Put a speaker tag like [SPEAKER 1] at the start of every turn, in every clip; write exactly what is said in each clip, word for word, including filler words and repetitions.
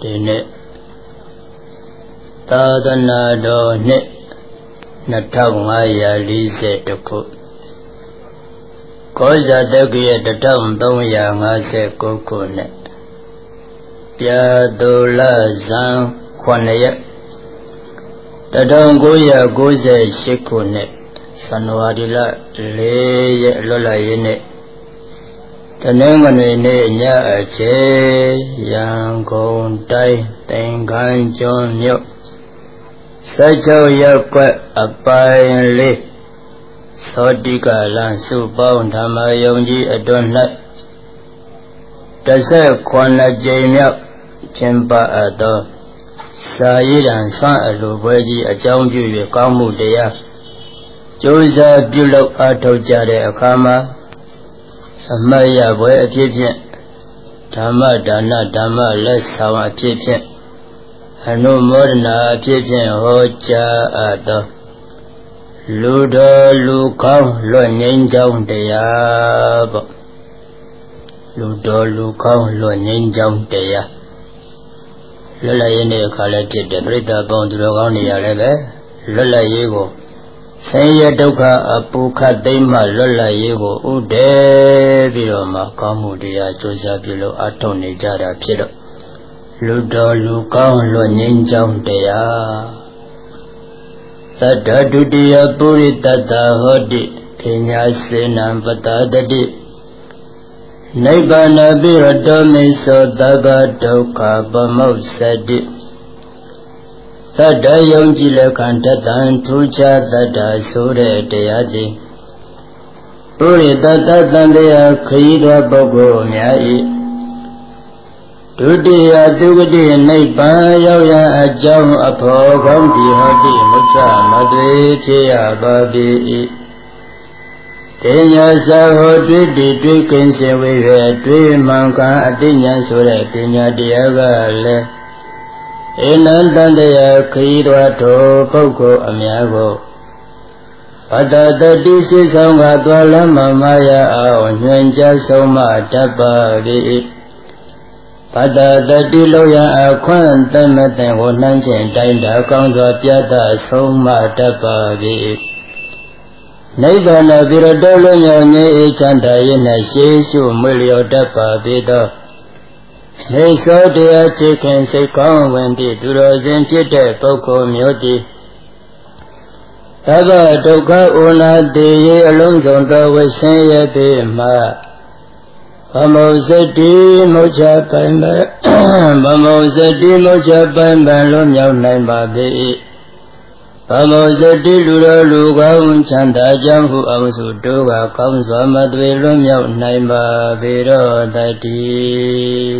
[SPEAKER 1] ဒီနေ့သာသနာတော်နှစ်နှစ်ထောင်ငါးရာလေးဆယ်တစ်ခုကောဇာတက္ကရာတစ်ထောင်သုံးရာငါးဆယ်ကိုးခုနှစ်ပြာသူလဇန်ခုနှစ်ရက်တစ်ထောင်ကိုးရာကိုးဆယ်ရှစ်ခုနှစ်ဇန်နဝါရီလလေးရက်လွတ်လပ်ရေးနေ့တနင်္ဂနွေနေ့ညအချိန်ရန်ကုန်တိုင်းသင်္ကန်းကျွန်းမြို့စัจ ၆ ရပ်ကွက်အပိုင်းလေးသောတိကလန်စုပေါင်းဓမ္မယုံကြည်အတွင်း၌တစ်ဆက်ခုနှစ်ကြိမ်မြောက်ကျင်းပအပ်သောစာရေးတံဆွမ်းအလိုပွဲကြီးအကြောင်းပြု၍ကောင်းမှုတရားကြိုးစားပြုလုပ်အားထုတ်ကြတဲ့အခါမှာအမတ်ရပွဲအဖြစ်ဖြင့်ဓမ္မဒါနဓမ္မလက်ဆောင်အဖြစ်ဖြင့်အနုမောဒနာအဖြစ်ဖြင့်ဟောကြားအပ်သောလူတော်လူကောင်းလွတ်ငြိမ်းချောင်းတရားပေါ့လူတော်လူကောင်းလွတ်ငြိမ်းချောင်းတရားလွတ်လပ်ရေးနေ့အခါလည်းဖြစ်တယ်ပြိဿပေါင်းသူတော်ကောင်းနေရလည်းပဲလွတ်လပ်ရေးကိုဆင်းရဲဒုက္ခအပူခတ်သိမ်းမှလွတ်လပ်ရေးကိုဥဒဲပြီးတော့မှကောင်းမှုတရားကြိုးစားပြုလို့အထောက်နေကြတာဖြစ်တော့လူတော်လူကောင်းလွတ်ငြိမ်းချောင်းတရားသတ္တဒုတိယပုရိတတ္တဟောတိပညာစေနံပတတတိနိဗ္ဗာနပိရတောမိသောသဗ္ဗဒုက္ခပမုစ္စတိသတ္တယုံကြည်လက်ခံတတံထူးခြားတတ္တဆိုတဲ့တရားသည်ပုရိတတ္တတန်တရားခရီးတော်ပုဂ္ဂိုလ်များ၏ဒုတိယသုဂတိနိဗ္ဗာန်ရောက်ရန်အကြောင်းအဖို့ကောင်းဒီဟောတိမုစ္ဆမသွေဖြစ်ရပါပြီတေညာစာဟောတွေ့တည်တွေ့ကိဉ္စေဝေရတွေ့မှန်ကန်အတိညာဆိုတဲ့ပညာတရားကလည်းဧနံတန်တရားခရီးတော်ထိုပုဂ္ဂိုလ်အများကိုပတ္တတတိစိဆောင်ကသွားလမ်းမမရအောင်ညွှန်ကြားဆုံးမတတ်ပါ၏ပတ္တတတိလောရအခွင့်တမတဲ့ကိုနှမ်းခြင်းတိုင်းတာကောင်းစွာပြသဆုံးမတတ်ပါ၏နိဗ္ဗာန်ပိရတောလုံးရောငြိမ်းချမ်းသာရ၌ရှေးရှုမွေလျော်တတ်ပါ၏တော့နေသောတရားချစ်ခင်စိတ်ကောင်းဝင်သည့်သူတော်စင်ဖြစ်တဲ့ပုဂ္ဂိုလ်မျိုးသည်သဗ္ဗဒုက္ခဥနာတိရေအလုံးစုံသောဝဆင်းရဲပေမှဗမောဇတိမောချပိုင်ပဲဗမောဇတိမောချပိုင်ပဲလွန်မြောက်နိုင်ပါ၏ဗမောဇတိလူတော်လူကောင်းချမ်းသာကြောင်းဟုအောင်စုတို့ကကောင်းစွာမသွေလွန်မြောက်နိုင်ပါပေတော့တည်း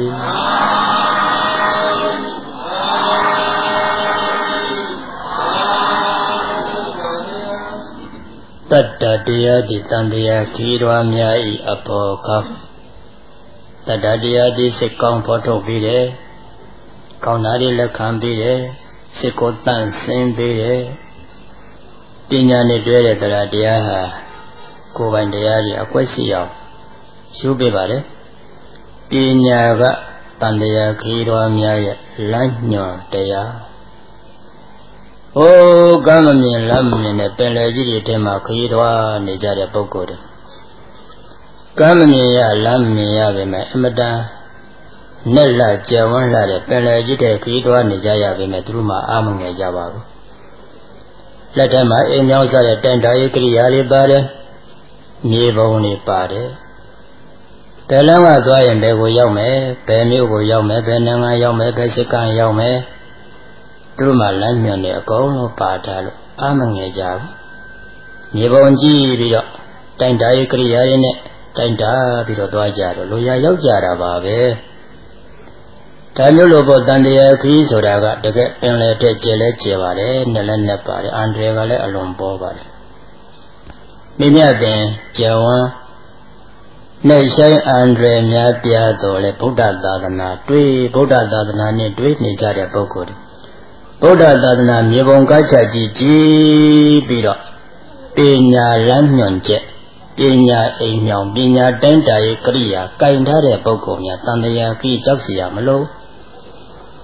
[SPEAKER 1] တတ္တတရားတိတန်တရားခီးတော်များဤအပေါ်ကောင်းတတ္တတရားတိစိတ်ကောင်းဖော်ထုတ်ပြီးတယ်ကောင်းတာတွေလက်ခံပြီးတယ်စိတ်ကိုတန့်စင်ပြီးတယ်ပညာနဲ့တွဲတဲ့တရားတရားဟာကိုယ်ပိုင်တရားကြီးအကွက်ရှိအောင်ရှုပေးပါလေပညာကတန်တရားခီးတော်များရဲ့လမ်းညွှန်တရားဟိုးကမ်းမမြင်လမ်းမမြင်တဲ့ပင်လယ်ကြီးတွေထဲမှာခရီးတော်နေကြတဲ့ပုဂ္ဂိုလ်တွေကမ်းမမြင်ရလမ်းမမြင်ရပေမဲ့အမတန်နဲ့လာကြဝန်းလာတဲ့ပင်လယ်ကြီးတဲ့ခရီးတော်နေကြရပေမဲ့သူတို့မှအာမငယ်ကြပါဘူးလက်ထက်မှာအိမ်ကြောင်းစားတဲ့တန်တာရေးကိရိယာတွေပါတယ်မြေပုံတွေပါတယ်ဘယ်လမ်းကသွားရင်ဘယ်ကိုရောက်မယ်ဘယ်မြို့ကိုရောက်မယ်ဘယ်နိုင်ငံရောက်မယ်ဘယ်စက္ကန့်ရောက်မယ်သူတို့မှလမ်းညွှန်တယ်အကုန်လုံးပါထားလို့အာမငယ်ကြဘူးမြေပုံကြည့်ပြီးတော့တိုင်တာရေးကိရိယာရေးနဲ့တိုင်တာပြီးတော့သွားကြတော့လူရရောက်ကြတာပါပဲဒါမျိုးလိုပေါ့တန်တရားခီးဆိုတာကတကယ်ပင်လေတဲ့ကျဲလဲကျဲပါတယ်နဲ့လည်းနဲ့ပါတယ်အန္တရာယ်ကလည်းအလွန်ပေါ်ပါတယ်မိမြတ်ပင်ကျဝန်းနဲ့ဆိုင်အန္တရာယ်များပြားတော်လဲဗုဒ္ဓသာသနာတွေ့ဗုဒ္ဓသာသနာနဲ့တွေ့နေကြတဲ့ပုဂ္ဂိုလ်ဗုဒ္ဓသာသနာမြေပုံကားချကြည့်ကြည့်ပြီးတော့ပညာလမ်းညွှန်ချက်ပညာအိမ်မြောင်ပညာတိုင်းတာရေးကိရိယာကင်ထားတဲ့ပုဂ္ဂိုလ်များတန်တရားကြီးကြောက်เสียမလို့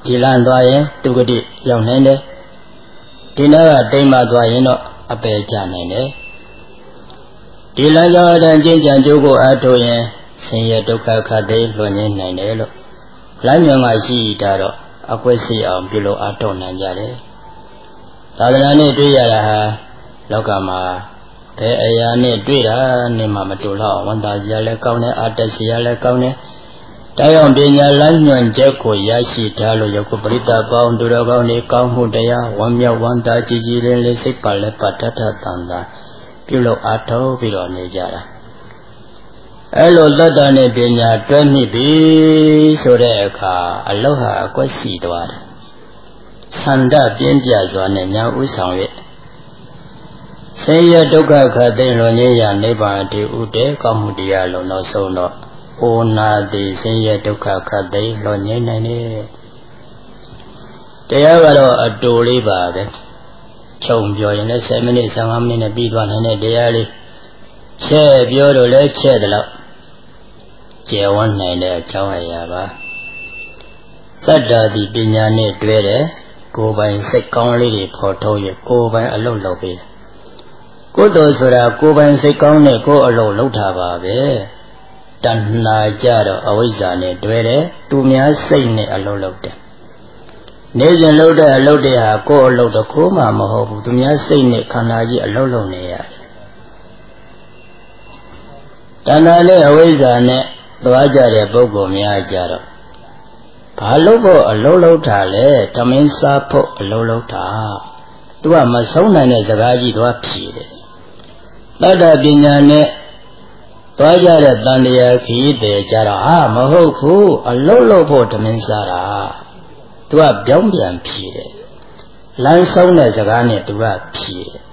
[SPEAKER 1] ဒီလန်သွားရင်သူကတိရောက်နိုင်တယ်ဒီနာကတိမ်မှသွားရင်တော့အပယ်ကျနိုင်တယ်ဒီလမ်းကြောင်းအတိုင်းကျင့်ကြံကြိုးကိုအားထုတ်ရင်ဆင်းရဲဒုက္ခခတ်သိမ်းလွန်ငင်းနိုင်တယ်လို့လမ်းညွှန်ကရှိတာတော့အကွက်စီအောင်ပြုလို့အားထုတ်နိုင်ကြတယ်သာသနာနဲ့တွေ့ရတာဟာလောကမှာဘယ်အရာနဲ့တွေ့တာနဲ့မှမတူတော့ဝန်တာစရာလည်းကောင်းတယ်အာတစရာလည်းကောင်းတယ်တရားပညာလမ်းညွှန်ချက်ကိုရရှိထားလို့ယခုပရိသတ်ပေါင်းသူတော်ကောင်းတွေကောင်းမှုတရားဝမ်းမြောက်ဝမ်းသာကြည်ကြည်လင်းလင်းစိတ်ပါလက်ပါတတ်တတ်တန်တာပြုလို့အားထုတ်ပြီးတော့နေကြတာအဲ့လိုတတ်တာနဲ့ပညာတွဲမိပြီဆိုတဲ့အခါအလောဟာအကွက်ရှိသွားတယ်ဆန္ဒပြင်းပြစွာနဲ့ညာဥဆောင်၍ဆင်းရဲဒုက္ခခတ်သိမ်းလွန်ခြင်းရာနိဗ္ဗာန်တည်ဥတဲ့ကောင်းမှုတရားလုံးနောက်ဆုံးတော့ဩနာတိဆင်းရဲဒုက္ခခတ်သိမ်းလွန်ငြိမ်းနိုင်တယ်တရားကတော့အတူလေးပါပဲခြုံပြောရင်လည်းဆယ်မိနစ်ဆယ်ငါးမိနစ်နဲ့ပြီးသွားနိုင်တဲ့တရားလေးချဲ့ပြောလို့လည်းချဲ့တယ်လို့ကျေဝန်းနိုင်တဲ့အကြောင်းအရာပါသတ္တာတိပညာနဲ့တွဲတယ်ကိုယ်ပိုင်စိတ်ကောင်းလေးတွေဖော်ထုတ်ရကိုယ်ပိုင်အလုပ်လုပ်ပေးကိုယ်တော်ဆိုတာကိုယ်ပိုင်စိတ်ကောင်းနဲ့ကိုယ်အလုပ်လုပ်တာပါပဲတဏှာကြတော့အဝိဇ္ဇာနဲ့တွဲတယ်သူများစိတ်နဲ့အလုပ်လုပ်တယ်နေစဉ်လုပ်တဲ့အလုပ်တွေဟာကိုယ်အလုပ်တစ်ခုမှမဟုတ်ဘူးသူများစိတ်နဲ့ခန္ဓာကြီးအလုပ်လုပ်နေရတယ်တဏှာနဲ့အဝိဇ္ဇာနဲ့သွားကြတဲ့ပုဂ္ဂိုလ်များကြတော့ဘာလို့ဖို့အလုံးလုံးထားလဲဓမင်းစားဖို့အလုံးလုံးထားသူကမဆုံးနိုင်တဲ့စကားကြီးသွားဖြေတယ်တတ္တပညာနဲ့သွားကြတဲ့တန်တရားခီးတယ်ကြတော့ဟာမဟုတ်ဘူးအလုံးလုံးဖို့ဓမင်းစားတာသူကပြောင်းပြန်ဖြေတယ်လမ်းဆုံးတဲ့စကားနဲ့သူကဖြေတယ်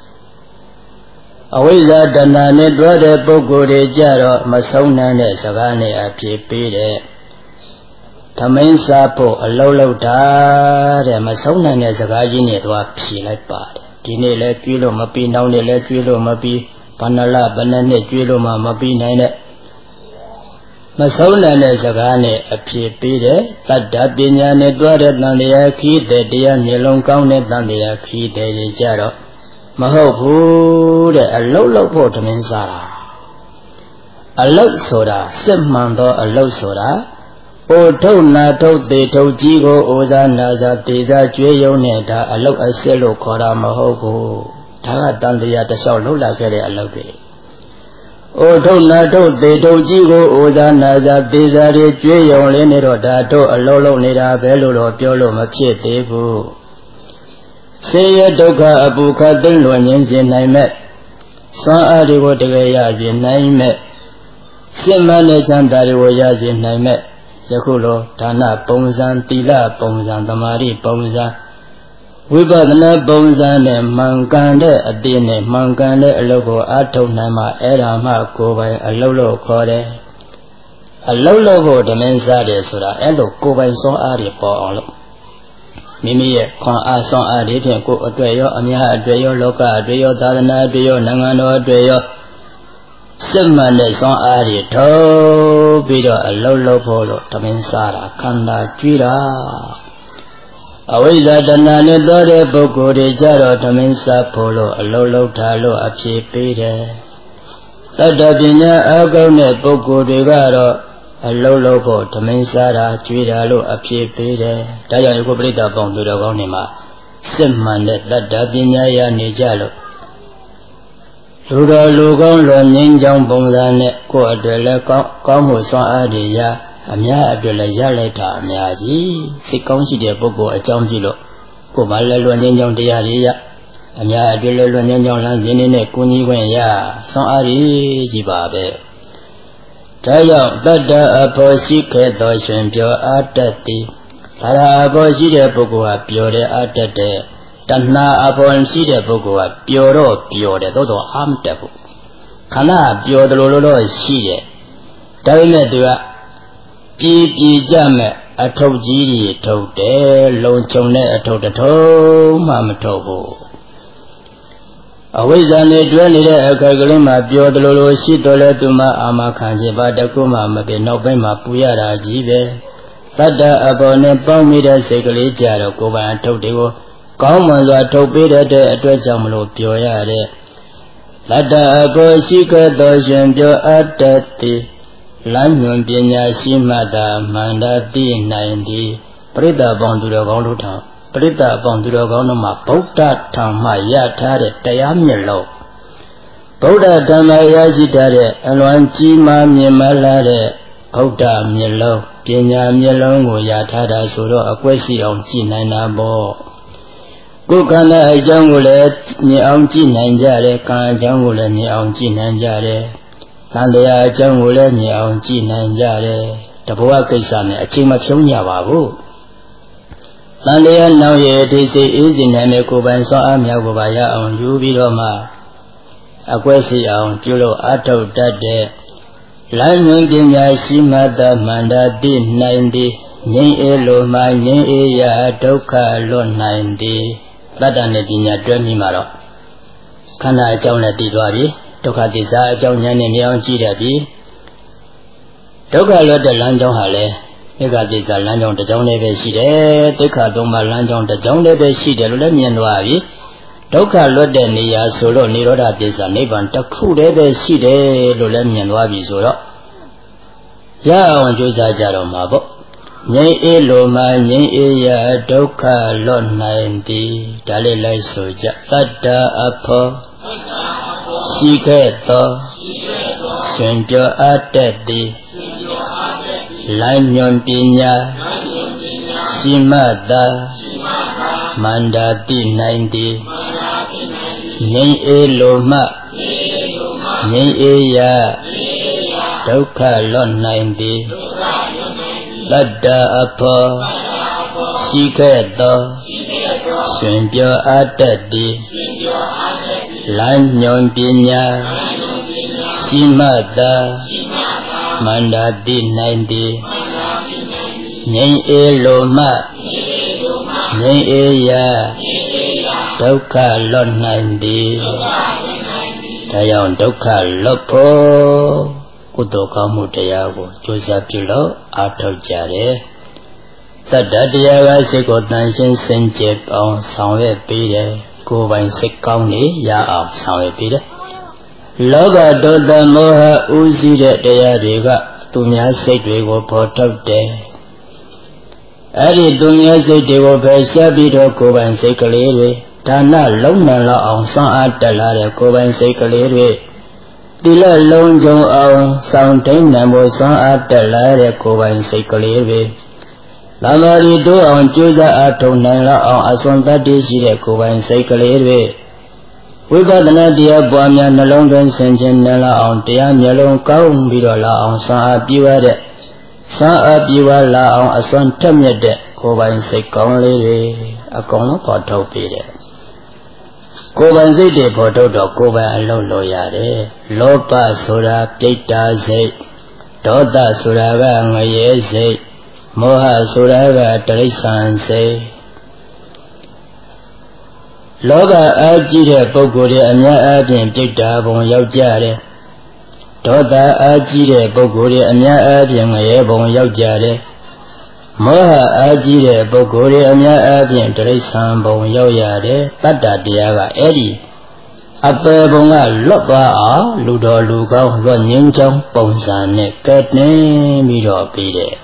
[SPEAKER 1] အဝိဇ္ဇာတဏှာနဲ့တွဲတဲ့ပုဂ္ဂိုလ်တွေကြတော့မဆုံးနိုင်တဲ့စကားနဲ့အဖြေပေးတယ်ဓမင်းစားဖို့အလုံးလုံးတာတဲ့မဆုံးနိုင်တဲ့စကားကြီးနဲ့သူကဖြေလိုက်ပါတယ်ဒီနေ့လဲကျွေးလို့မပြီးနောက်နေ့လဲကျွေးလို့မပြီးဘာနလဘယ်နှစ်ကျွေးလို့မှမပြီးနိုင်တဲ့မဆုံးနိုင်တဲ့စကားနဲ့အဖြေပေးတယ်တတ္တပညာနဲ့တွဲတဲ့တန်တရားခီးတဲ့တရားနှလုံးကောင်းတဲ့တန်တရားခီးတဲ့ကြတော့မဟုတ်ဘူးတဲ့အလုတ်လုတ်ဖို့ဓမင်းစားတာအလုတ်ဆိုတာစစ်မှန်သောအလုတ်ဆိုတာအိုထုတ်နာထုတ်သေးထုတ်ကြီးကိုအိုစားနာစားတေစားကျွေးယုံနေတာအလုတ်အစစ်လို့ခေါ်တာမဟုတ်ဘူးဒါကတန်တရားတစ်လျှောက်လှုပ်လာခဲ့တဲ့အလုတ်တွေအိုထုတ်နာထုတ်သေးထုတ်ကြီးကိုအိုစားနာစားတေစားတွေကျွေးယုံလေးနေတော့ဒါတို့အလုံးလုံးနေတာပဲလို့တော့ပြောလို့မဖြစ်သေးဘူးဆင်းရဲဒုက္ခအပူခတ်သိမ်းလွန်ငင်းစေနိုင်မဲ့စွမ်းအားတွေကိုတကယ်ရစေနိုင်မဲ့စိတ်မှန်တဲ့ချမ်းသာတွေကိုရစေနိုင်မဲ့ယခုလိုဒါနပုံစံသီလပုံစံသမာဓိပုံစံဝိပဿနာပုံစံနဲ့မှန်ကန်တဲ့အတိနဲ့မှန်ကန်တဲ့အလုပ်ကိုအားထုတ်နိုင်မှအဲ့ဒါမှကိုယ်ပိုင်အလုပ်လို့ခေါ်တယ်အလုပ်လို့ဖို့ဓမင်းစားတယ်ဆိုတာအဲ့လိုကိုယ်ပိုင်စွမ်းအားတွေပေါ်အောင်လို့မိမိရဲ့ခွန်အားစွမ်းအားတွေဖြင့်ကိုယ်အတွေ့ရောအများအတွေ့ရောလောကအတွေ့ရောသာသနာအတွေ့ရောနိုင်ငံတော်အတွေ့ရောစစ်မှန်တဲ့စွမ်းအားတွေထုတ်ပြီးတော့အလုံးလုံးဖို့လို့ဓမင်းစားတာခန္ဓာကြွေးတာအဝိဇ္ဇာတဏှာနဲ့သောတဲ့ပုဂ္ဂိုလ်တွေကြတော့ဓမင်းစားဖို့လို့အလုံးလုံးထားလို့အဖြစ်ပေးတယ်တတ္တပညာအကောင်းတဲ့ပုဂ္ဂိုလ်တွေကတော့အလုံးလုံးဖို့ဓမင်းစားတာကြွေးတာလို့အဖြစ်ပေးတယ်ဒါကြောင့်ယခုပရိသတ်ပေါင်းသူတော်ကောင်းတွေမှာစစ်မှန်တဲ့တတ္တပညာရနေကြလို့လူတော်လူကောင်းလွန်ငင်းကြောင်းပုံစံနဲ့ကိုယ်အတွက်လည်းကောင်းကောင်းမှုစွမ်းအားတွေရအများအတွက်လည်းရလိုက်တာအများကြီးစိတ်ကောင်းရှိတဲ့ပုဂ္ဂိုလ်အကြောင်းကြည့်လို့ကိုယ်မှလည်းလွန်ငင်းကြောင်းတရားတွေရအများအတွက်လည်းလွန်ငင်းကြောင်းလမ်းစဉ်နဲ့ကိုကြီးခွင့်ရစွမ်းအားကြီးကြီးပါပဲဒါကြောင့်တတ္တအဖို့ရှိခဲ့သောရှင်ပြောအာတတ်သည်ဒါရအဖို့ရှိတဲ့ပုဂ္ဂိုလ်ဟာပြောတယ်အာတတ်တယ်တဏှာအပေါ်ရှိတဲ့ပုဂ္ဂိုလ်ကပျော်တော့ပျော်တယ်သို့တော့အားမတက်ဘူးခန္ဓာပျော်တယ်လို့လို့ရှိတယ်ဒါပေမဲ့သူကပြည်ပြည်ကြမဲ့အထုပ်ကြီးတွေထုတ်တယ်လုံချုံတဲ့အထုပ်တစ်ထုပ်မှမထုတ်ဘူးအဝိဇ္ဇာနဲ့တွဲနေတဲ့အခါကလေးမှာပျော်တယ်လို့လို့ရှိတော့လဲသူမှအာမခံခြင်းပါတခုမှမဖြစ်နောက်ပိုင်းမှာပူရတာကြီးပဲ Tata upon a palmida secretly jar of Koba and Totigo, common or topida at a jamlo pioyade. Tata upon secret dozen jo at the Lanyon Pinya Shimada Mandati ninety, Prida Bondura Gonduta, Prida Bondura Gondoma, Pota Tamaya Tare, Tayamilo. Pota Tamaya Zitare, Alwanchi Mammy Malare, Pota Milo, Pinya Milongo Yatada Suro, Aquasi on Chinana Bo. Kukana Jangulet, Nianchi Nanjare, Kan Jangulet, Nianchi Nanjare. Nandaya Jangule Niao Ji Nanjare, Tabua Kisan, a Chima Chunya Babu. Nandaya now ye is in Namekuban so Amyagubaya on Yubiloma. Aquasi on Julo Ato that day. Lanyon Dinya Shimada Manda Din ninety, Ni Elo Ma Ni Eya Doka Lo ninety, Ladane Dinya Dramimaro. Kana Jona Didwari. Toka Disa, John Yan G. Toka Lord the Lanjon Hale, Megadisa Lanjon the John Leve Shide, Toka Doma Lanjon the John Leve Shide, Lemian Wavi, Toka Lord the Nia Solo Niroda Disa Nevan, Taku Leve Shide, Lemian Wavi Solo. Ya on Josa Jaromabo, Nye Eloma, Nye Eya, Toka Lord ninety, Dalila Soja, Tata Apo. Shiketo, Senjo Ateti, Lanyon Pinya, Shimada, Mandati ninety, Nye Eloma, Nye Eya, Doka Lon ninety, Lada Apo, Shiketo, Senjo Ateti, Lanyon Pinya, Shimada, Mandati ninety, Nye Eloma, Nye Eya, Doka Lon ninety, Tayon Doka Lopo, Kudoka Mutayago, Joseph Pilo, Ato Jare, Tadadiaga Sekotanshin Senjep on Sanwe Pide. Go by sick county, ya of Sampida. Loga do the moha uzi de deadiga, Dumia said we will put up there. Adi Dumia said they will pay Sabito go and say Kalere, Tana Lona on San Atala, go and say Kalere. Dilla Lone Joe on Soundtain number San Atala, go and say Kalere. Lamari do on Juza Ato Nala on Asonta Dishi Kuba and Sakalere. We got an idea Buamia Nalongan Senjan Nala on Tiam Yalon Kaum Bidola on San Abiwade. San Abiwala on Ason Tamyade, Kuba and Sakalere, a corner poto pide. Kuba and Zede Poto do Kuba and Lolo Yade, Lopa Sura, Pita Zay, Dota Suraga and Maye Zay. Moha Suraga Tarisan say Loga Ajire Bogore Anya Adin Dicta Bon Yaujare Toda Ajire Bogore Anya Adin Ebon Yaujare Moha Ajire Bogore Anya Adin Tarisan Bon Yaujare Tata Diaga Eddie Ape Bonga Loba Ludo Luga Running Jong Bonsane Katne Miro Pide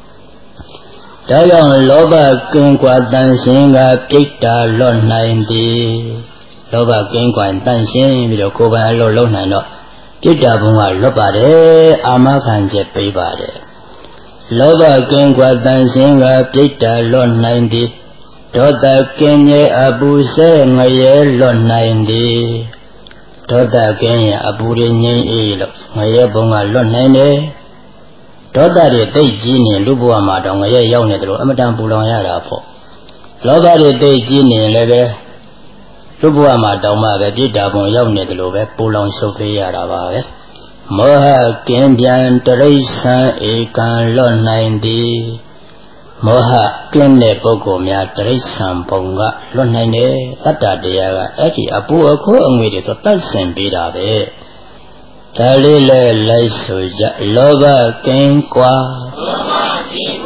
[SPEAKER 1] Dayon Loba Kingwa Dansinga Picta Lon ninety Loba Kingwa Dansin with a Koba Lolo Nano Picta Bunga Lobade Amakanje Pibade Loba Kingwa Dansinga Picta Lon ninety Tota Kenya Abu Se Maye Lon ninety Tota Kenya Abu Rini Elo Maye Bunga Lon ninety Tota de Tejini, Lubu Amadong, a young netro, Amadan Bulon for Loba de Tejini, Leve Lubu Amadoma, Vedita Bon Young Netlo, Pulon Sophia Rava Moha Kendian Teresa Ekan Lon ninety Moha Kenne Pogomia Teresa Ponga Lon ninety Tata Diaga, Eti Apu Oko and with it, Tatsen Bidave. Talile Laisoja Loba Kenkwa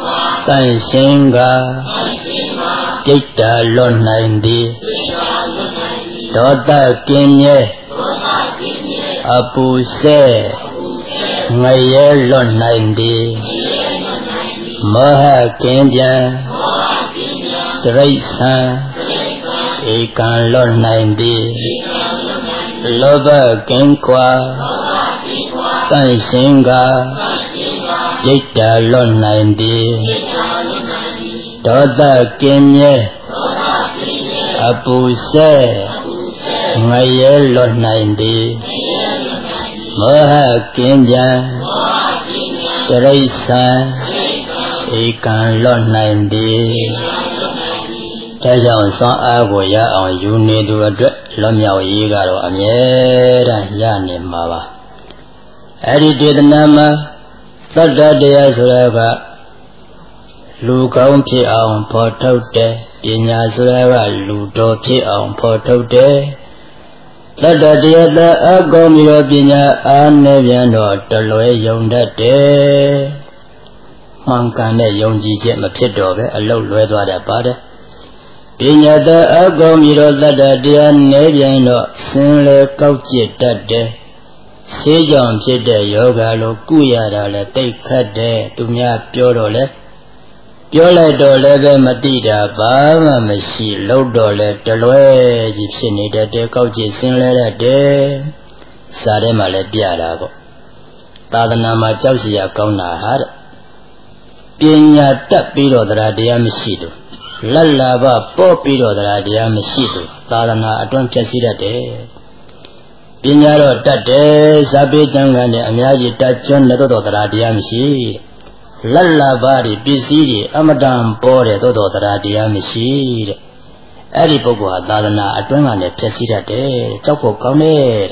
[SPEAKER 1] တန်ရှင်းကပြိတ္တာလွတ်နိုင်သည်ဒေါသကင်းမြဲအပူဆဲငရဲလွတ်နိုင်သည်မောဟကင်းပြန်တရိစ္ဆာန်ဧကံလွတ်နိုင်သည်လောဘကင်းကွာတန်ရှင်းကပြိတ္တာလွတ်နိုင်သည်ဒေါသကင်းမြဲအပူဆဲငရဲလွတ်နိုင်သည်မောဟကင်းပြန်တရိစ္ဆာန်ဧကံလွတ်နိုင်သည်ဒါကြောင့်စွမ်းအားကိုရအောင်ယူနေသူအတွက်လွတ်မြောက်ရေးကတော့အမြဲတမ်းရနေမှာပါအဲ့ဒီဒေသနာမှာသတ္တတရားဆိုတာကလူကောင်းဖြစ်အောင်ဖော်ထုတ်တယ်ပညာဆိုတာကလူတော်ဖြစ်အောင်ဖော်ထုတ်တယ်သတ္တတရားသာအကောင်းပြီးတော့ပညာအားနည်းပြန်တော့တလွဲယုံတတ်တယ်မှန်ကန်တဲ့ယုံကြည်ချက်မဖြစ်တော့ပဲအလုတ်လွဲသွားတတ်ပါတယ်ပညာသာအကောင်းပြီးတော့သတ္တတရားနည်းပြန်တော့စင်လေကောက်ကျစ်တတ်တယ်ဆေးကြောင့်ဖြစ်တဲ့ယောဂလိုကုရတာလဲတိတ်ခတ်တယ်သူများပြောတော့လဲပြောလိုက်တော့လည်းပဲမတိတာဘာမှမရှိလို့တော့လဲတလွဲကြီးဖြစ်နေတဲ့တဲကောက်ကျစ်စင်လဲတဲ့တဲစာထဲမှာလည်းပြတာပေါ့သာသနာမှာကြောက်စရာကောင်းတာဟာတဲ့ပညာတတ်ပြီးတော့တရားတရားမရှိသူလက်လာဘပေါ့ပြီးတော့တရားတရားမရှိသူသာသနာအတွန်းဖြည့်စည်းတတ်တယ်ပညာတော့တတ်တယ်ဇာပေကျမ်းဂန်နဲ့အများကြီးတတ်ကျွန်းတဲ့တော့တရားတရားမရှိလက်လာဘတွေပစ္စည်းတွေအမတန်ပေါ်တယ်တော့တော့တရားတရားမရှိတဲ့အဲ့ဒီပုဂ္ဂိုလ်ဟာသာသနာအတွင်းကနေဖြည့်စည်းတတ်တယ်ကြောက်ဖို့ကောင်းတယ်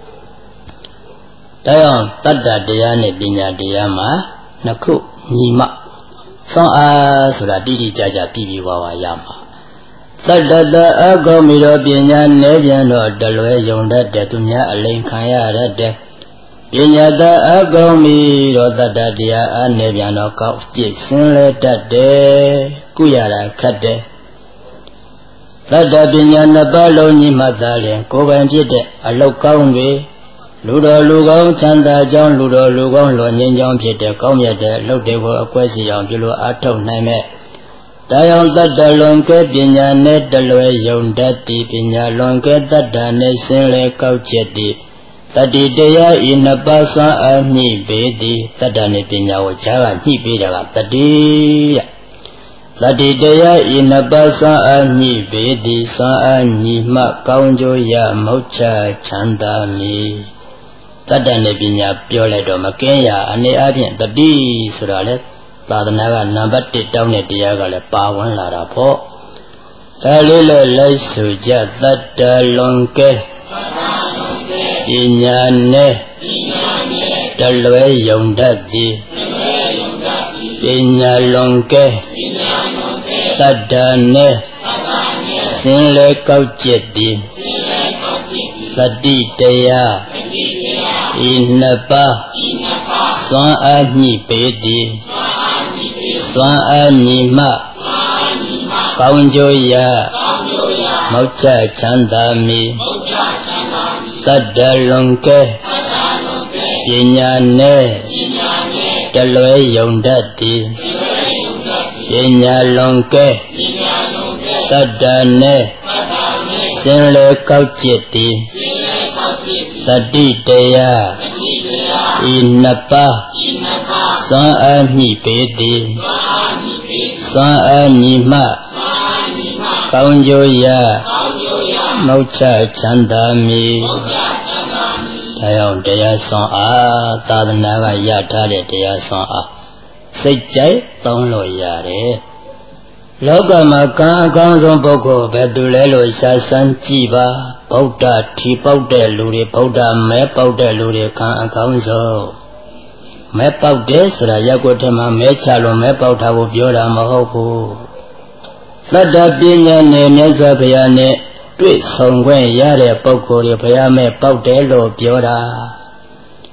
[SPEAKER 1] တဲ့ဒါကြောင့်တတ္တတရားနဲ့ပညာတရားမှာနှစ်ခုညီမစွမ်းအားဆိုတာတိတိကျကျပြီးပြီးဝါဝါရမှာသတ္တတအကောင်းပြီးတော့ပညာနည်းပြန်တော့တလွဲယုံတတ်တဲ့သူများအလိန်ခံရတတ်တဲ့ပညာတအကောင်းပြီးတော့သတ္တတရားအနည်းပြန်တော့ကောက်ကျစ်စင်လဲတတ်တယ်ကုရတာခတ်တယ်သတ္တပညာနှစ်ပါးလုံးကြီးမှသာလျှင်ကိုယ်ပိုင်ဖြစ်တဲ့အလောက်ကောင်းတွေလူတော်လူကောင်းချမ်းသာကြောင်းလူတော်လူကောင်းလွန်ငင်းကြောင်းဖြစ်တဲ့ကောင်းမြတ်တဲ့အလုပ်တွေကိုအကွဲစီအောင်ပြုလို့အားထုတ်နိုင်မဲ့တရားတတ္တလွန်ကဲပညာနဲ့တလွဲယုံတတ်သည်ပညာလွန်ကဲတတ္တနဲ့စင်လေကောက်ချက်သည်တတိတရားဤနှစ်ပါးစွမ်းအားညှိပေသည်တတ္တနဲ့ပညာကိုဈာကညှိပေးတာကတတိယတတိတရားဤနှစ်ပါးစွမ်းအားညှိပေသည်စွမ်းအားညှိမှကောင်းကျိုးရမောက္ခချမ်းသာမည်တတ္တနဲ့ပညာပြောလိုက်တော့မကင်းရာအနေအချင်းတတိဆိုတာလေသာသနာကနံပါတ်တစ်တောင်းတဲ့တရားကလည်းပါဝင်လာတာပေါ့ဒါလေးလည်းလိုက်ဆိုကြတတ္တလွန်ကဲပညာနဲ့တလွဲယုံတတ်သည်ပညာလွန်ကဲတတ္တနဲ့စင်လေကောက်ကျက်သည်သတိတရားဤနှစ်ပါးစွမ်းအားညှိပေသည်စွမ်းအားညီမှကောင်းကျိုးရမောက္ခချမ်းသာမည်သတ္တလွန်ကဲပညာနဲ့တလွဲယုံတတ်သည်ပညာလွန်ကဲတတ္တနဲ့စင်လေကောက်ကျစ်သည်သတိတရားဤနှစ်ပါးစွမ်းအားညှိပေသည်စွမ်းအားညီမှကောင်းကျိုးရမောက္ခချမ်းသာမည်ဒါကြောင့်တရားစွမ်းအားသာသနာကရထားတဲ့တရားစွမ်းအားစိတ်ကြိုက်တောင်းလို့ရတယ်လောကမှာကံအကောင်းဆုံးပုဂ္ဂိုလ်ပဲသူလဲလို့ရှားစမ်းကြည့်ပါဗုဒ္ဓထီပေါက်တဲ့လူတွေဗုဒ္ဓမဲပေါက်တဲ့လူတွေကံအကောင်းဆုံးမဲပေါက်တယ်ဆိုတာရက်ွက်ထဲမှာမဲချလို့မဲပေါက်တာကိုပြောတာမဟုတ်ဘူးသတ္တပညာနဲ့မြတ်စွာဘုရားနဲ့တွေ့ဆုံခွင့်ရတဲ့ပုဂ္ဂိုလ်တွေဘုရားမဲပေါက်တယ်လို့ပြောတာ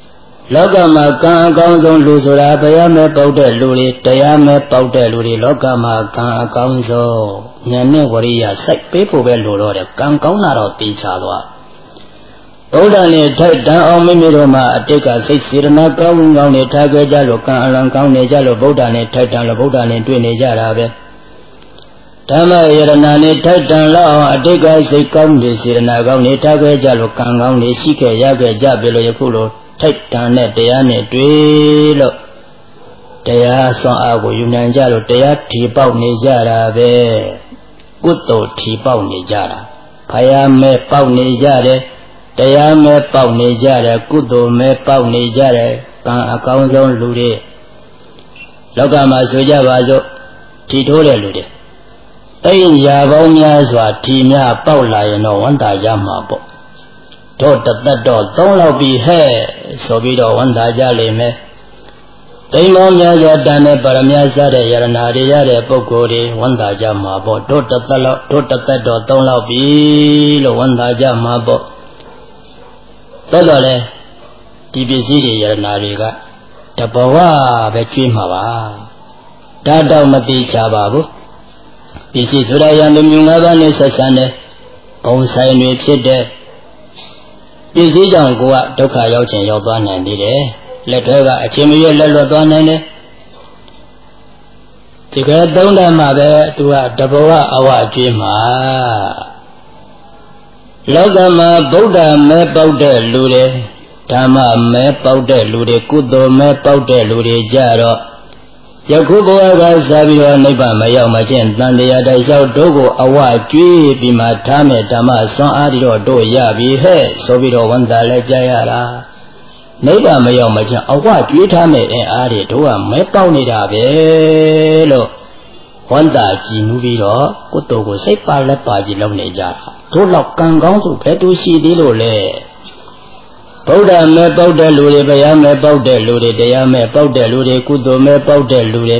[SPEAKER 1] လောကမှာကံအကောင်းဆုံးလူဆိုတာဘုရားမဲ့ပေါက်တဲ့လူတွေတရားမဲ့ပေါက်တဲ့လူတွေလောကမှာကံအကောင်းဆုံးဉာဏ်နဲ့ဝရိယစိုက်ပေးဖို့ပဲလိုတော့တယ်ကံကောင်းတာတော့သိချသွားဗုဒ္ဓနဲ့ထိုက်တန်အောင်မိမိတို့မှာအတိတ်ကစိတ်စေတနာကောင်းကောင်းနဲ့ထားခဲ့ကြလို့ကံအလွန်ကောင်းနေကြလို့ဗုဒ္ဓနဲ့ထိုက်တန်လို့ဗုဒ္ဓနဲ့တွေ့နေကြတာပဲဓမ္မယရဏနဲ့ထိုက်တန်လောက်အောင်အတိတ်ကစိတ်ကောင်းနေစေတနာကောင်းနေထားခဲ့ကြလို့ကံကောင်းနေရှိခဲ့ရခဲ့ကြပြီလို့ယခုလိုထိုက်တန်တဲ့တရားနဲ့တွေ့လို့တရားဆွမ်းအားကိုယူနိုင်ကြလို့တရားထီပေါက်နေကြတာပဲကုသိုလ်ထီပေါက်နေကြတာဖယားမဲပေါက်နေကြတယ်တရားမဲပေါက်နေကြတယ်ကုသိုလ်မဲပေါက်နေကြတယ်ကံအကောင်းဆုံးလူတွေလောကမှာဆိုကြပါစို့ထီထိုးတဲ့လူတွေတိတ်ရာပေါင်းများစွာထီများပေါက်လာရင်တော့ဝမ်းသာကြမှာပေါ့တို့တသက်တော့သုံးလောက်ပြီးဟဲ့ဆိုပြီးတော့ဝမ်းသာကြလိမ့်မယ်တိမ်မောများစွာတန်တဲ့ပါရမီစားတဲ့ယရနာတွေရတဲ့ပုဂ္ဂိုလ်တွေဝမ်းသာကြမှာပေါ့တို့တသက်လောက်တို့တသက်တော့သုံးလောက်ပြီးလို့ဝမ်းသာကြမှာပေါ့တော်တော်လေဒီပစ္စည်းတွေယရနာတွေကတဘဝပဲကျွေးမှာပါဒါတော့မတိချပါဘူးပစ္စည်းဆိုရရံလူမျိုးငါးပါးနဲ့ဆက်ဆံတဲ့ဘုံဆိုင်တွေဖြစ်တဲ့ပစ္စည်းကြောင့်ကိုကဒုက္ခရောက်ခြင်းရောက်သွားနိုင်သေးတယ်လက်ထဲကအချင်းမရွက်လက်လွတ်သွားနိုင်တယ်ဒီကဲသုံးတယ်မှာပဲသူကတဘဝအဝကျွေးမှာလောကမှာဗုဒ္ဓမဲပေါက်တဲ့လူတွေဓမ္မမဲပေါက်တဲ့လူတွေကုသိုလ်မဲပေါက်တဲ့လူတွေကြတော့ယခုဘဝကစားပြီးတော့နိဗ္ဗာန်မရောက်မချင်းတန်တရားတိုက်လျှောက်တို့ကိုအဝကျွေးပြီးမှထားမဲ့ဓမ္မဆွမ်းအားတွေတော့တို့ရပြီဟဲ့ဆိုပြီးတော့ဝန်တာလဲကြားရတာနိဗ္ဗာန်မရောက်မချင်းအဝကျွေးထားမဲ့အင်အားတွေတို့ကမဲပေါက်နေတာပဲလို့ဝန်တာကြည်နူးပြီးတော့ကုသိုလ်ကိုစိတ်ပါလက်ပါကြည်လုပ်နေကြတာတို့လောက်ကံကောင်းစုဘယ်သူရှိသေးလို့လဲဗုဒ္ဓမဲ့ပေါက်တဲ့လူတွေဘုရားမဲ့ပေါက်တဲ့လူတွေတရားမဲ့ပေါက်တဲ့လူတွေကုသိုလ်မဲ့ပေါက်တဲ့လူ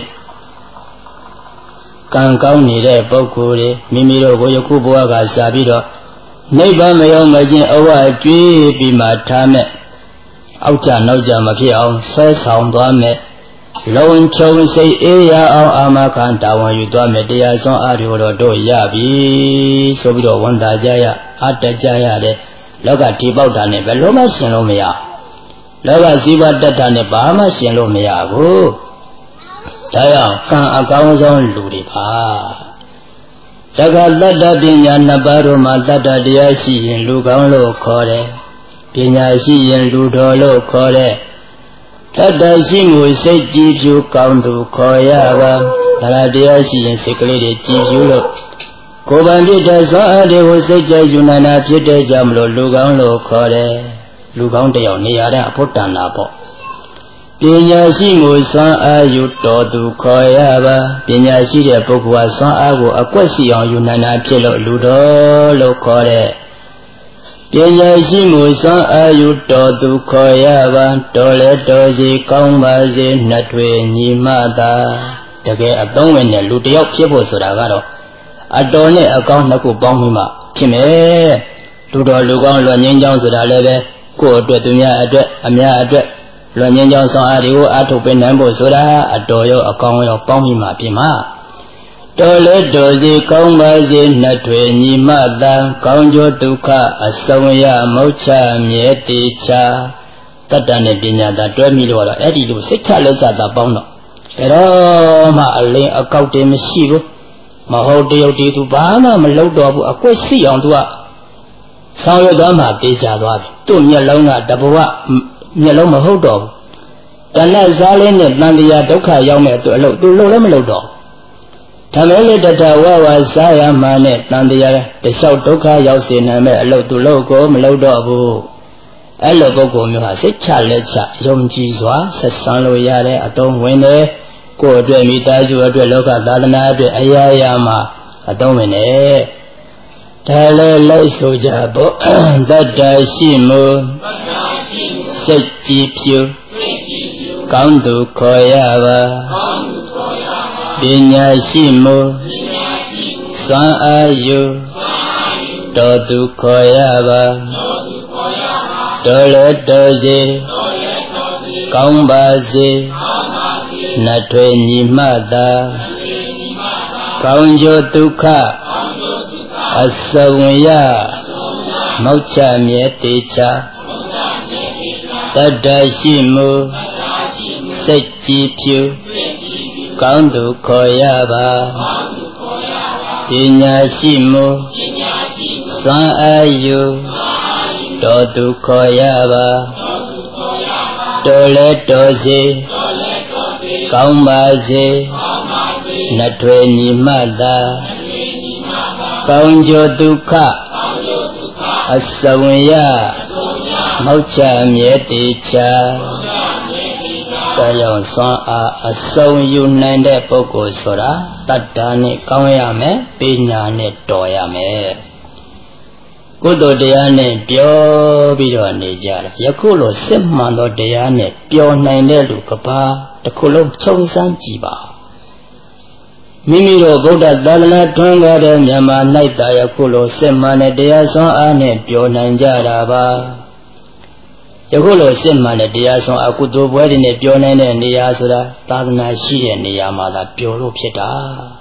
[SPEAKER 1] တွေကံကောင်းနေတဲ့ပုဂ္ဂိုလ်တွေမိမိတို့ကိုယခုဘဝကစာပြီးတော့နိဗ္ဗာန်မရောက်မချင်းအဝကျွေးပြီးမှထားမဲ့အောက်ကြနောက်ကြမဖြစ်အောင်ဆွဲဆောင်သွားမဲ့လုံခြုံစိတ်အေးရအောင်အာမခံတာဝန်ယူသွားမဲ့တရားစွမ်းအားတွေတော့တို့ရပြီဆိုပြီးတော့ဝန်တာကြရအတကြရတယ်လောကဒီပေါက်တာနဲ့ဘယ်လိုမှရှင်လို့မရလောကဇီဝတ္တနဲ့ဘာမှရှင်လို့မရဘူးဒါကြောင့်ကံအကောင်းဆုံးလူတွေပါတက္ကသတ္တပညာနှစ်ပါးတို့မှာသတ္တတရားရှိရင်လူကောင်းလို့ခေါ်တယ်ပညာရှိရင်လူတော်လို့ခေါ်တယ်တတ္တရှိမှုစိတ်ကြည်ဖြူကောင်းသူခေါ်ရပါဒါတရားရှိရင်စိတ်ကလေးတွေကြည်ဖြူလို့ကိုယ်ပိုင်ဖြစ်တဲ့ဇောအားတွေကိုစိတ်ကြယူနိုင်တာဖြစ်တဲ့ကြောင့်မလို့လူကောင်းလို့ခေါ်တယ်လူကောင်းတယောက်နေရာတဲ့အဖို့တန်တာပေါ့ပညာရှိမှုစွမ်းအားယူတော်သူခေါ်ရပါပညာရှိတဲ့ပုဂ္ဂိုလ်ဟာစွမ်းအားကိုအကွက်စီအောင်ယူနိုင်တာဖြစ်လို့လူတော်လို့ခေါ်တယ်ပညာရှိမှုစွမ်းအားယူတော်သူခေါ်ရပါတော်လဲတော်စီကောင်းပါစေနှစ်ထွေညီမသာတကယ်အသုံးဝင်တဲ့လူတယောက်ဖြစ်ဖို့ဆိုတာကတော့အတော်နဲ့အကောင်းနှစ်ခုပေါင်းပြီးမှဖြစ်မယ်လူတော်လူကောင်းလွန်ငင်းကြောင်းဆိုတာလည်းပဲကိုယ့်အတွက်သူများအတွက်အများအတွက်လွန်ငင်းကြောင်းဆောင်အားတွေကိုအားထုတ်ပေးနိုင်ဖို့ဆိုတာအတော်ရောအကောင်းရောပေါင်းပြီးမှဖြစ်မှာတော်လဲတော်စီကောင်းပါစေနှစ်ထွေညီမသာကောင်းကျိုးဒုက္ခအဆုံးရမုတ်ချမြဲတိချာတတ္တနဲ့ပညာသာတွဲမိလို့တော့အဲ့ဒီလိုစိတ်ချလက်ချတာပေါင်းတော့ဘယ်တော့မှအလင်းအကောက်တင်မရှိဘူးမဟုတ်တရုတ်တီသူဘာမှမလုပ်တော့ဘူးအကွက်စီအောင်သူကဆောင်ရွက်သွားမှတေးချသွားပြီသူ့မျက်လုံးကတဘဝမျက်လုံးမဟုတ်တော့ဘူးတဏှာစားလေးနဲ့တန်တရားဒုက္ခရောက်မဲ့သူအလုပ်သူလုပ်လည်းမလုပ်တော့ဒါလည်းလေတထဝဝစားရမှနဲ့တန်တရားတလျှောက်ဒုက္ခရောက်စေနိုင်မဲ့အလုပ်သူလုပ်ကိုမလုပ်တော့ဘူးအဲ့လိုပုဂ္ဂိုလ်မျိုးဟာစိတ်ချလက်ချယုံကြည်စွာဆက်ဆံလို့ရတဲ့အသုံးဝင်တယ်ကိုယ်အတွက်မိသားစုအတွက်လောကသာသနာအတွက်အရာရာမှာအသုံးဝင်တယ်ဒါလည်းလိုက်ဆိုကြပေါ့တတ္တရှိမှုစိတ်ကြည်ဖြူကောင်းသူခေါ်ရပါပညာရှိမှုစွမ်းအားယူတော်သူခေါ်ရပါတော်လည်းတော်စေကောင်းပါစေနတ်ထွေညီမသာကောင်းကျိုးဒုက္ခအစုံရမောက္ခမြဲတေချာတတ္တရှိမှုစိတ်ကြည်ဖြူကောင်းသူခေါ်ရပါပညာရှိမှုစွမ်းအားယူတော်သူခေါ်ရပါတော်လဲတော်စေကောင်းပါစေနတ်ထွေညီမသာကောင်းကျိုးဒုက္ခအစုံရမောက္ခမြဲတေချာတရားစွမ်းအားအစုံယူနိုင်တဲ့ပုဂ္ဂိုလ်ဆိုတာတတ္တာနဲ့ကောင်းရမယ်ပညာနဲ့တော်ရမယ်ကုသိုလ်တရားနဲ့ပြောပြီးတော့နေကြတာယခုလိုစစ်မှန်သောတရားနဲ့ပြောနိုင်တဲ့လူကဘာတစ်ခုလုံးခြုံစမ်းကြည့်ပါမိမိတို့ဗုဒ္ဓသာသနာထွန်းကားတဲ့မြန်မာ၌သာယခုလိုစစ်မှန်တဲ့တရားစွမ်းအားနဲ့ပြောနိုင်ကြတာပါယခုလိုစစ်မှန်တဲ့တရားစွမ်းအားကုသိုလ်ပွဲတွေနဲ့ပြောနိုင်တဲ့နေရာဆိုတာသာသနာရှိတဲ့နေရာမှာသာပြောလို့ဖြစ်တာ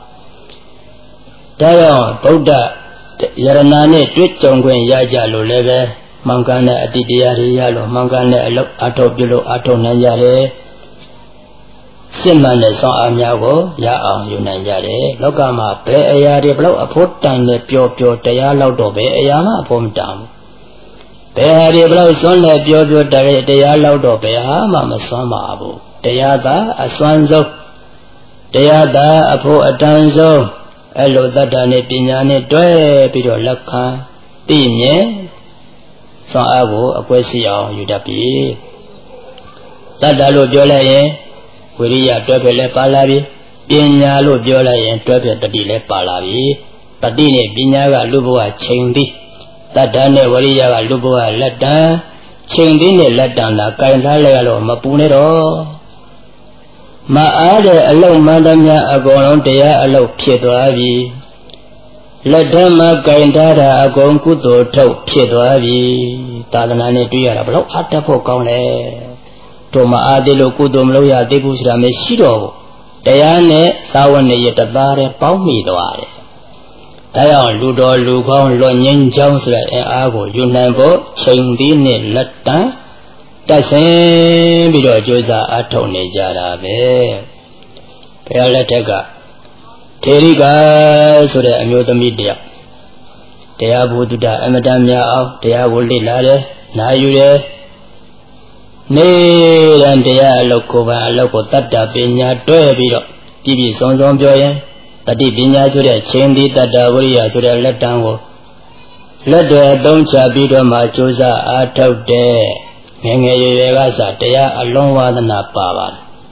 [SPEAKER 1] ဒါကြောင့်ဗုဒ္ဓယရဏနဲ့တွေ့ကြုံခွင့်ရကြလို့လည်းပဲမှန်ကန်တဲ့အတ္တိတရားတွေရလို့မှန်ကန်တဲ့အလုပ်အထောက်ပြုလို့အထောက်နိုင်ကြတယ်စစ်မှန်တဲ့ဆောင်အားများကိုရအောင်ယူနိုင်ကြတယ်လောကမှာဘယ်အရာတွေဘလို့အဖို့တန်နဲ့ပျော်ပျော်တရားလောက်တော့ပဲအရာမှအဖို့မတန်ဘူးဘယ်ဟာတွေဘလို့စွန့်နဲ့ပျော်ပျော်တရားလောက်တော့ဘယ်ဟာမှမစွန့်ပါဘူးတရားသာအစွမ်းဆုံးတရားသာအဖို့အတန်ဆုံးအဲ့လိုတတ္တနဲ့ပညာနဲ့တွဲပြီးတော့လက်ခံသိမြင်ဆောင်အားကိုအကွဲစီအောင်ယူတတ်ပြီတတ္တလို့ပြောလိုက်ရင်ဝိရိယတွဲဖက်လည်းပါလာပြီပညာလို့ပြောလိုက်ရင်တွဲဖက်တတိလည်းပါလာပြီတတိနဲ့ပညာကလူဘဝချိန်သည်တတ္တနဲ့ဝိရိယကလူဘဝလက်တံချိန်သည်နဲ့လက်တံသာကင်ထားလိုက်ရတော့မပူနဲ့တော့မအားတဲ့အလုံးမှန်သမျှအကုန်လုံးတရားအလုံးဖြစ်သွားပြီလက်ထက်မှာကင်ထားတာအကုန်ကုသိုလ်ထုတ်ဖြစ်သွားပြီသာသနာနဲ့တွေ့ရတာဘလို့အတတ်ဖို့ကောင်းလဲတို့မအားသေးလို့ကုသိုလ်မလုပ်ရသေးဘူးဆိုတာမရှိတော့ဘူးတရားနဲ့သာဝနေရတသားနဲ့ပေါင်းမိသွားတယ်ဒါကြောင့်လူတော်လူကောင်းလွတ်ငင်းချောင်းဆိုတဲ့အင်အားကိုယူနိုင်ဖို့ချိန်သည်နဲ့လက်တံတက်ဆင်းပြီးတော့ကြိုးစားအထောက်နေကြတာပဲဘုရားလက်ထက်ကထေရိကာဆိုတဲ့အမျိုးသမီးတယောက်တရားဘုဒ္ဓအမတန်များအောင်တရားကိုလေ့လာတယ်နာယူတယ်နေရန်တရားအလုပ်ကိုပါအလုပ်ကိုတတ္တပညာတွဲပြီးတော့ပြည့်ပြည့်စုံစုံပြောရင်တတိပညာဆိုတဲ့ချင်းဒီတတ္တဝိရိယဆိုတဲ့လက်တံကိုလက်တွေအသုံးချပြီးတော့မှကြိုးစားအားထုတ်တယ်ငယ်ငယ်ရွယ်ရွယ်ကစတရားအလုံးဝါဒနာပါပါ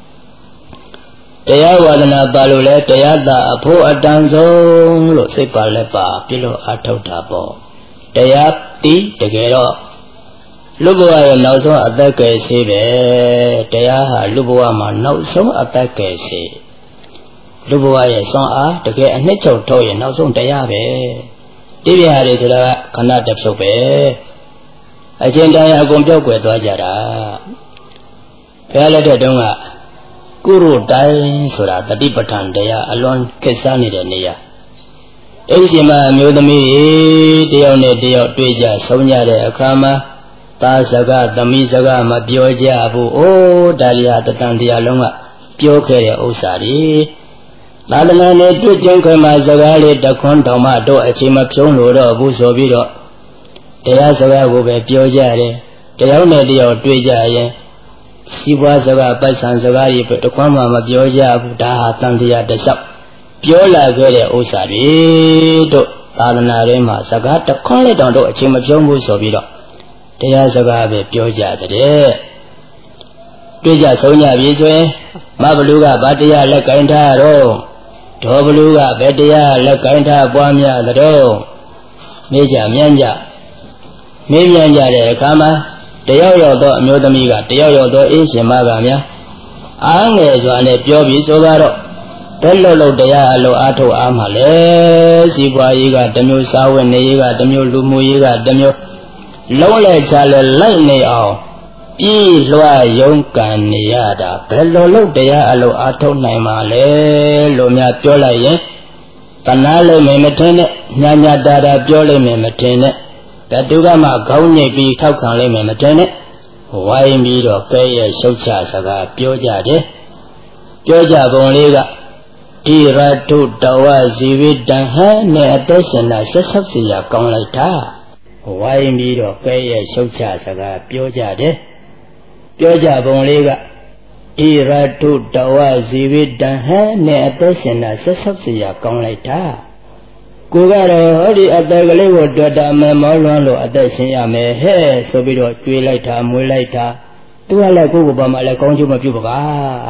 [SPEAKER 1] တရားဝါဒနာပါလို့လဲတရားသာအဖို့အတန်ဆုံးလို့စိတ်ပါလဲပါပြလို့အားထုတ်တာပေါ့တရားတိတကယ်တော့လူဘဝရဲ့နောက်ဆုံးအသက်ကယ်ဆေးပဲတရားဟာလူဘဝမှာနောက်ဆုံးအသက်ကယ်ဆေးလူဘဝရဲ့စွမ်းအားတကယ်အနှစ်ချုပ်ထုတ်ရင်နောက်ဆုံးတရားပဲတိပြဟာတွေဆိုတာကခဏတစ်ဖြုတ်ပဲအချင်းတရားအကုန်ပြောက်ွယ်သွားကြတာဘုရားလက်ထက်တုန်းကကုရုတိုင်းဆိုတာတတိပဋ္ဌာန်တရားအလွန်ကိစ္စနေတဲ့နေရာအဲ့ဒီမှာအမျိုးသမီးတယောက်နဲ့တယောက်တွေ့ကြဆုံးကြတဲ့အခါမှာသာစကားသမီးစကားမပြောကြဘူးအိုးဒါရီဟာတတန်တရားလုံးကပြောခဲ့တဲ့ဥစ္စာတွေသာသနာနဲ့တွေ့ကြုံခွင့်မှာစကားလေးတခွန်းတောင်မှတော့အချိန်မဖြုံးလို့တော့ဘူးဆိုပြီးတော့တရားစကားကိုပဲပြောကြတယ်တယောက်နဲ့တယောက်တွေ့ကြရင်စီးပွားစကားပတ်စံစကားတွေတခွန်းမှမပြောကြဘူးဒါဟာတန်တရားတစ်လျှောက်ပြောလာခဲ့တဲ့ဥစ္စာတွေတို့သာသနာထဲမှာစကားတခွန်းလေးတောင်တော့အချိန်မဖြုံးဘူးဆိုပြီးတော့တရားစကားပဲပြောကြတဲ့တွေ့ကြဆုံးကြပြီဆိုရင်မဘလူကဗတရားလက်ကင်ထားတော့ဒေါဘလူကဗတရားလက်ကင်ထားပွားများတော့နေကြမြန်းကြမင်းမြန်းကြတဲ့အခါမှာတယောက်ယောက်သောအမျိုးသမီးကတယောက်ယောက်သောအေးရှင်မကများအားငယ်စွာနဲ့ပြောပြီးဆိုတော့ဘယ်လိုလုပ်တရားအလိုအားထုတ်အားမှလဲစီးပွားရေးကတစ်မျိုးစားဝတ်နေရေးကတစ်မျိုးလူမှုရေးကတစ်မျိုးလုံးလဲချလဲလိုက်နေအောင်ပြေးလွှားရုန်းကန်နေရတာဘယ်လိုလုပ်တရားအလုပ်အားထုတ်နိုင်မှာလဲလို့များပြောလိုက်ရင်တနာလို့မမထင်နဲ့ညာညာတာတာပြောလိမ့်မယ်မထင်နဲ့တတူကမှခေါင်းညိတ်ပြီးထောက်ခံလိမ့်မယ်မထင်နဲ့ဝိုင်းပြီးတော့ကဲရဲ့ရှုပ်ချစကားပြောကြတယ်ပြောကြပုံလေးကဒီရထုတဝဇီဝိတံဟဲနဲ့အသက်ရှင်တာဆက်ဆက်စီရကောင်းလိုက်တာဝိုင်းပြီးတော့ကဲရဲ့ရှုပ်ချစကားပြောကြတယ်ပြောကြပုံလေးကဒီရထုတဝဇီဝိတံဟဲနဲ့အသက်ရှင်တာဆက်ဆက်စီရကောင်းလိုက်တာကိုကတော့ဟောဒီအသက်ကလေးကိုတွေ့တာမမောလွန်းလို့အသက်ရှင်ရမယ်ဟဲ့ဆိုပြီးတော့ကြွေးလိုက်တာမွေးလိုက်တာသူကလည်းကိုယ့်ကိုယ်ပေါ်မှာလည်းကောင်းကျိုးမပြုတ်ပါ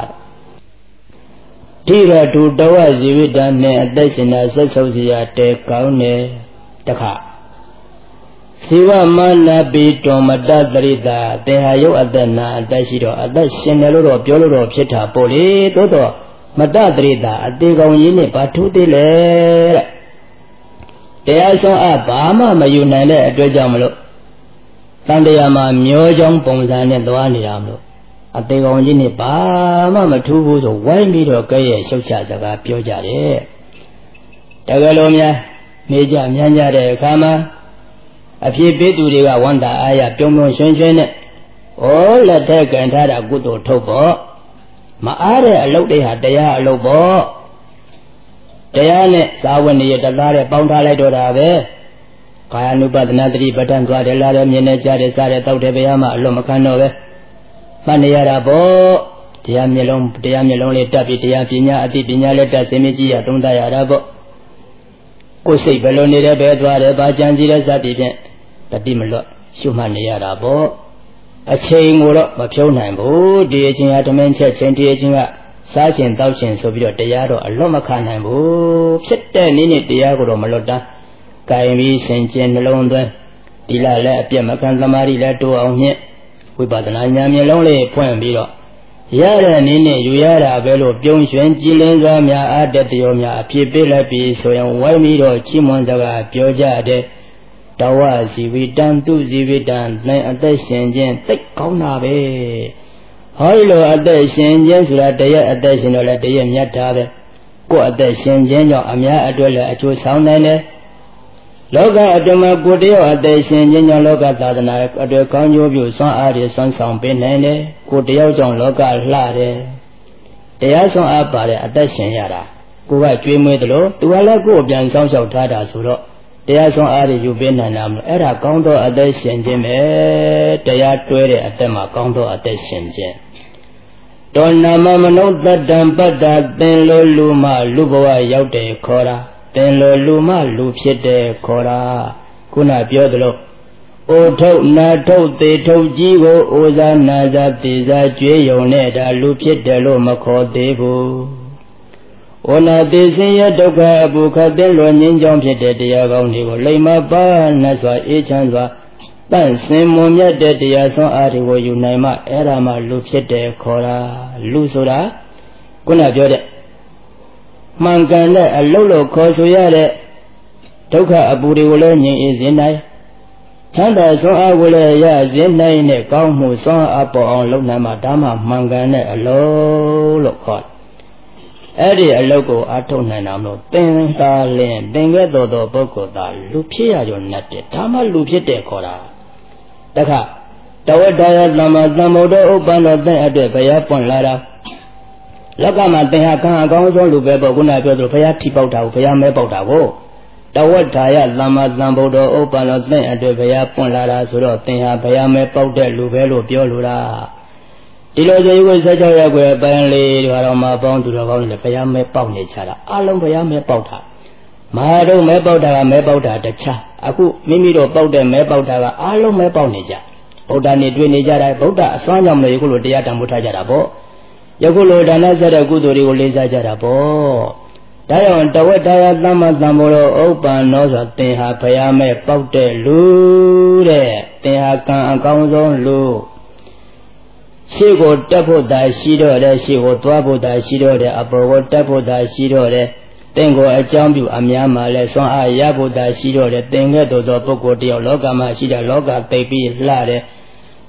[SPEAKER 1] ဒီရထုတဝဇီဝိတံနဲ့အသက်ရှင်တာဆက်ဆုပ်စီရတဲကောင်းတယ်တခါဇီဝမနာပိတောမတတရိတာသင်ဟာရုပ်အသက်နာအသက်ရှိတော့အသက်ရှင်တယ်လို့တော့ပြောလို့တော့ဖြစ်တာပေါ့လေသို့တော့မတတရိတာအသေးကောင်ကြီးနဲ့ဘာထူးသေးလဲတဲ့တရားဆုံးအဘာမှမယူနိုင်တဲ့အတွက်ကြောင့်မလို့တန်တရားမှာမျောကြောင်းပုံစံနဲ့သွားနေတာမလို့အသေးကောင်ကြီးနဲ့ဘာမှမထူးဘူးဆိုဝိုင်းပြီးတော့ကဲရဲ့ရှုပ်ချစကားပြောကြတယ်တကယ်လို့များနေကြမြန်းကြတဲ့အခါမှာအဖြစ်ပေးသူတွေကဝန်တာအားရပြုံးပြုံးရွှင်ရွှင်နဲ့ဩလက်ထက်ကန်ထားတာကုသိုလ်ထုတ်ပေါ့မအားတဲ့အလုပ်တွေဟာတရားအလုပ်ပေါ့တရားနဲ့သာဝဏီရတသားတဲ့ပေါင်းထားလိုက်တော့တာပဲကာယ ानु ပဒနာတတိပဋ္ဌာန်သွားတယ်လာတယ်မြင်နေကြတယ်စားတယ်တောက်တယ်ဘုရားမှအလွတ်မခံတော့ပဲမှတ်နေရတာပေါ့တရားမျက်လုံးတရားမျက်လုံးလေးတက်ပြီးတရားပညာအသိပညာလည်းတက်စင်မြကြည့်ရသုံးသပ်ရတာပေါ့ကိုယ်စိတ်ဘယ်လိုနေတယ်ဘယ်သွားတယ်ဘာကြံကြည့်လဲစသည်ဖြင့်တတိမလွတ်ရှုမှတ်နေရတာပေါ့အချိန်ကိုတော့မဖြုံးနိုင်ဘူးဒီအချိန်ဟာဓမင်းချက်ချင်းဒီအချိန်ကစားခြင်းတောက်ခြင်းဆိုပြီးတော့တရားတော့အလွတ်မခံနိုင်ဘူးဖြစ်တဲ့နည်းနဲ့တရားကိုတော့မလွတ်တာကာယပြီးစင်ကျင်နှလုံးသွင်းဒီလလည်းအပြတ်မခံသမာဓိလည်းတိုးအောင်မြင့်ဝိပဿနာဉာဏ်မျက်လုံးလေးဖွင့်ပြီးတော့ရတဲ့နည်းနဲ့ယူရတာပဲလို့ပြုံးရွှင်ကြည်လင်းစွာများအတ္တတရောများအဖြစ်ပေးလိုက်ပြီးဆိုရင်ဝိုင်းပြီးတော့ချီးမွမ်းစကားပြောကြတဲ့တဝဇီဝိတံသူဇီဝိတံနိုင်အသက်ရှင်ခြင်းသိကောင်းတာပဲဟောလိုအသက်ရှင်ခြင်းဆိုတာတရက်အသက်ရှင်တော့လဲတရက်မြတ်တာပဲကိုယ်အသက်ရှင်ခြင်းကြောင့်အများအတွက်လည်းအကျိုးဆောင်နိုင်တယ်လောကအတွင်းမှာကိုယ်တယောက်အသက်ရှင်ခြင်းကြောင့်လောကသာသနာအတွက်ကောင်းကျိုးပြုဆွမ်းအားတွေဆွမ်းဆောင်ပေးနိုင်တယ်ကိုယ်တယောက်ကြောင့်လောကလှတယ်တရားဆွမ်းအားပါတဲ့အသက်ရှင်ရတာကိုယ်ကကြွေးမွေးတယ်လို့သူကလည်းကိုယ်ပြန်ဆောင်ရှောက်ထားတာဆိုတော့တရားဆွမ်းအားတွေယူပေးနိုင်တာမလို့အဲ့ဒါကောင်းသောအသက်ရှင်ခြင်းပဲတရားတွဲတဲ့အသက်မှာကောင်းသောအသက်ရှင်ခြင်းတောနာမမနုဿတံပတ္တသင်လိုလူမှလူဘဝရောက်တယ်ခေါ်တာသင်လိုလူမှလူဖြစ်တယ်ခေါ်တာခုနပြောသလိုအိုထုတ်နာထုတ်သေးထုတ်ကြီးကိုအိုစားနာစားသေးစားကြွေးယုံနဲ့ဒါလူဖြစ်တယ်လို့မခေါ်သေးဘူးဩနာတိစင်ရဒုက္ခအပုခတဲ့လွန်ငင်းကြောင်းဖြစ်တဲ့တရားကောင်းတွေကိုလိမ္မာပါနှစွာအေးချမ်းစွာတန့်စင်မွန်မြတ်တဲ့တရားဆွမ်းအားတွေကိုယူနိုင်မှအဲ့ဒါမှလူဖြစ်တယ်ခေါ်တာလူဆိုတာခုနပြောတဲ့မှန်ကန်တဲ့အလုံးလို့ခေါ်ဆိုရတဲ့ဒုက္ခအပူတွေကိုလည်းငြိမ်အေးစေနိုင်ချမ်းသာဆွမ်းအားကိုလည်းရစေနိုင်တဲ့ကောင်းမှုဆွမ်းအားပေါ်အောင်လုပ်နိုင်မှဒါမှမှန်ကန်တဲ့အလုံးလို့ခေါ်အဲ့ဒီအလုပ်ကိုအထုတ်နိုင်တာမလို့သင်္သာလင်သင်ခဲ့တော်သောပုဂ္ဂိုလ်သာလူဖြစ်ရကြောနဲ့တဲ့ဒါမှလူဖြစ်တဲ့ခေါ်တာတခါတဝတ္တယသမ္မာသမ္ဗုဒ္ဓဥပ္ပန္နောသင်အတွက်ဘုရားပွင့်လာတာလောကမှာသင်ဟာကံအကောင်းဆုံးလူပဲပေါ့ခုနပြောသလိုဘုရားထိပေါက်တာကိုဘုရားမဲပေါက်တာကိုတဝတ္တယသမ္မာသမ္ဗုဒ္ဓဥပ္ပန္နောသင်အတွက်ဘုရားပွင့်လာတာဆိုတော့သင်ဟာဘုရားမဲပေါက်တဲ့လူပဲလို့ပြောလိုတာဒီလိုဆိုရင်ဆက်ကြောက်ရက်ွယ်ပိုင်းလေးဒီတော့မှပေါင်းသူတော်ကောင်းတွေဘုရားမဲပေါက်နေကြတာအလုံးဘုရားမဲပေါက်တာမဟာတို့မဲပေါက်တာကမဲပေါက်တာတခြားအခုမိမိတို့ပေါက်တဲ့မဲပေါက်တာကအလုံးမဲပေါက်နေကြဗုဒ္ဓနဲ့တွေ့နေကြတာဗုဒ္ဓအစွမ်းကြောင့်လည်းယခုလိုတရားတန်ဖိုးထားကြတာပေါ့ယခုလိုဒါနဆက်တဲ့ကုသိုလ်တွေကိုလေးစားကြတာပေါ့ဒါကြောင့်တဝတ္တယသမ္မာသမ္ဗုဒ္ဓဥပ္ပန္နောဆိုသင်ဟာဘုရားမဲပေါက်တဲ့လူတဲ့သင်ဟာကံအကောင်းဆုံးလူရှေ့ကိုတက်ဖို့သာရှိတော့တယ်ရှေ့ကိုသွားဖို့သာရှိတော့တယ်အပေါ်ကိုတက်ဖို့သာရှိတော့တယ်သင်ကိုအကြောင်းပြုအများမှာလဲဆွမ်းအားရဖို့သာရှိတော့တယ်သင်ကဲ့သို့သောပုဂ္ဂိုလ်တယောက်လောကမှာရှိတဲ့လောကသိပြီးလှတယ်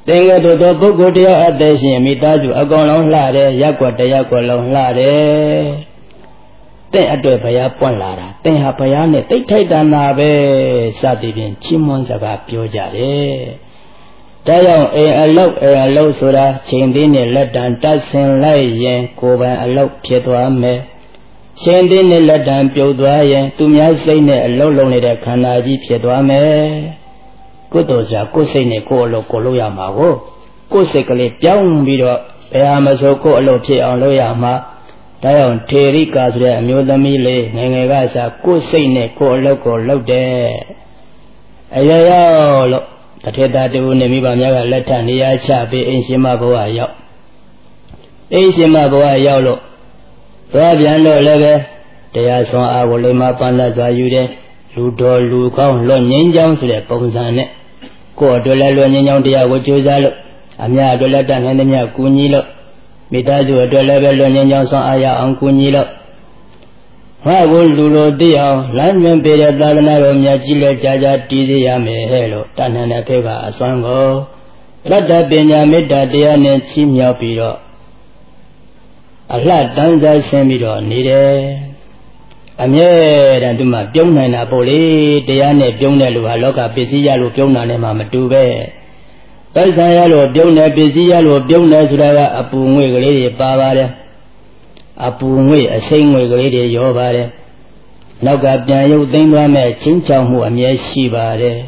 [SPEAKER 1] င်္ဂတုသောပုဂ္ဂိုလ်တရားအသက်ရှင်မိသားစုအကုန်လုံးလှတယ်ရက်ွက်တရက်ွက်လုံးလှတယ်တင့်အတွက်ဘုရားပွင့်လာတာသင်ဟာဘုရားနဲ့တိတ်ထိုက်တန်တာပဲစသည်ဖြင့်ချီးမွမ်းစကားပြောကြတယ်ဒါကြောင့်အိမ်အလုတ်အိမ်အလုတ်ဆိုတာချိန်သေးနဲ့လက်တံတတ်ဆင်လိုက်ရင်ကိုယ်ပိုင်အလုတ်ဖြစ်သွားမယ်ချိန်သေးနဲ့လက်တံပြုတ်သွားရင်သူများစိတ်နဲ့အလုတ်လုံးနေတဲ့ခန္ဓာကြီးဖြစ်သွားမယ်ကုသိုလ်စာကိုယ်စိတ်နဲ့ကိုယ်အလုတ်ကိုလုပ်ရမှာကိုကိုယ်စိတ်ကလေးပြောင်းပြီးတော့ဘယ်ဟာမဆိုကိုယ်အလုတ်ဖြစ်အောင်လုပ်ရမှာဒါကြောင့်ထေရိကာဆိုတဲ့အမျိုးသမီးလေးငယ်ငယ်ကစားကိုယ်စိတ်နဲ့ကိုယ်အလုတ်ကိုလုပ်တယ်အရရောက်လို့တထေတာတူနေမိဘများကလက်ထနေရာချပြီးအိမ်ရှင်မဘဝရောက်အိမ်ရှင်မဘဝရောက်လို့သွားပြန်လို့လည်းပဲတရားဆွမ်းအားကိုလိမ္မာပန်းလက်စွာယူတယ်လူတော်လူကောင်းလွတ်ငင်းချောင်းဆိုတဲ့ပုံစံနဲ့ကိုယ်အတွက်လည်းလွတ်ငင်းချောင်းတရားကိုကြိုးစားလို့အများအတွက်လည်းတတ်နိုင်သမျှကူညီလို့မိသားစုအတွက်လည်းပဲလွတ်ငင်းချောင်းဆွမ်းအားရအောင်ကူညီလို့ငါကိုလူလိုသိအောင်လမ်းမြင်ပေးတဲ့သာသနာတော်မြတ်ကြီးလည်းကြာကြာတည်စေရမယ်ဟဲ့လို့တဏ္ဍာနဲ့ဖေကအစွမ်းကိုတတ္တပညာမေတ္တာတရားနဲ့ချီးမြှောက်ပြီးတော့အလှတန်းစားဆင်းပြီးတော့နေတယ်အမြဲတမ်းသူမှပြုံးနိုင်တာပေါ့လေတရားနဲ့ပြုံးတဲ့လူဟာလောကပစ္စည်းရလို့ပြုံးတာနဲ့မှမတူပဲပိုက်ဆံရလို့ပြုံးတယ်ပစ္စည်းရလို့ပြုံးတယ်ဆိုတာကအပူငွေကလေးတွေပါပါတယ်အပူငွေအစိမ့်ငွေကလေးတွေရောပါတယ်နောက်ကပြန်ရုပ်သိမ်းသွားမဲ့ချင်းချောင်မှုအမြဲရှိပါတယ်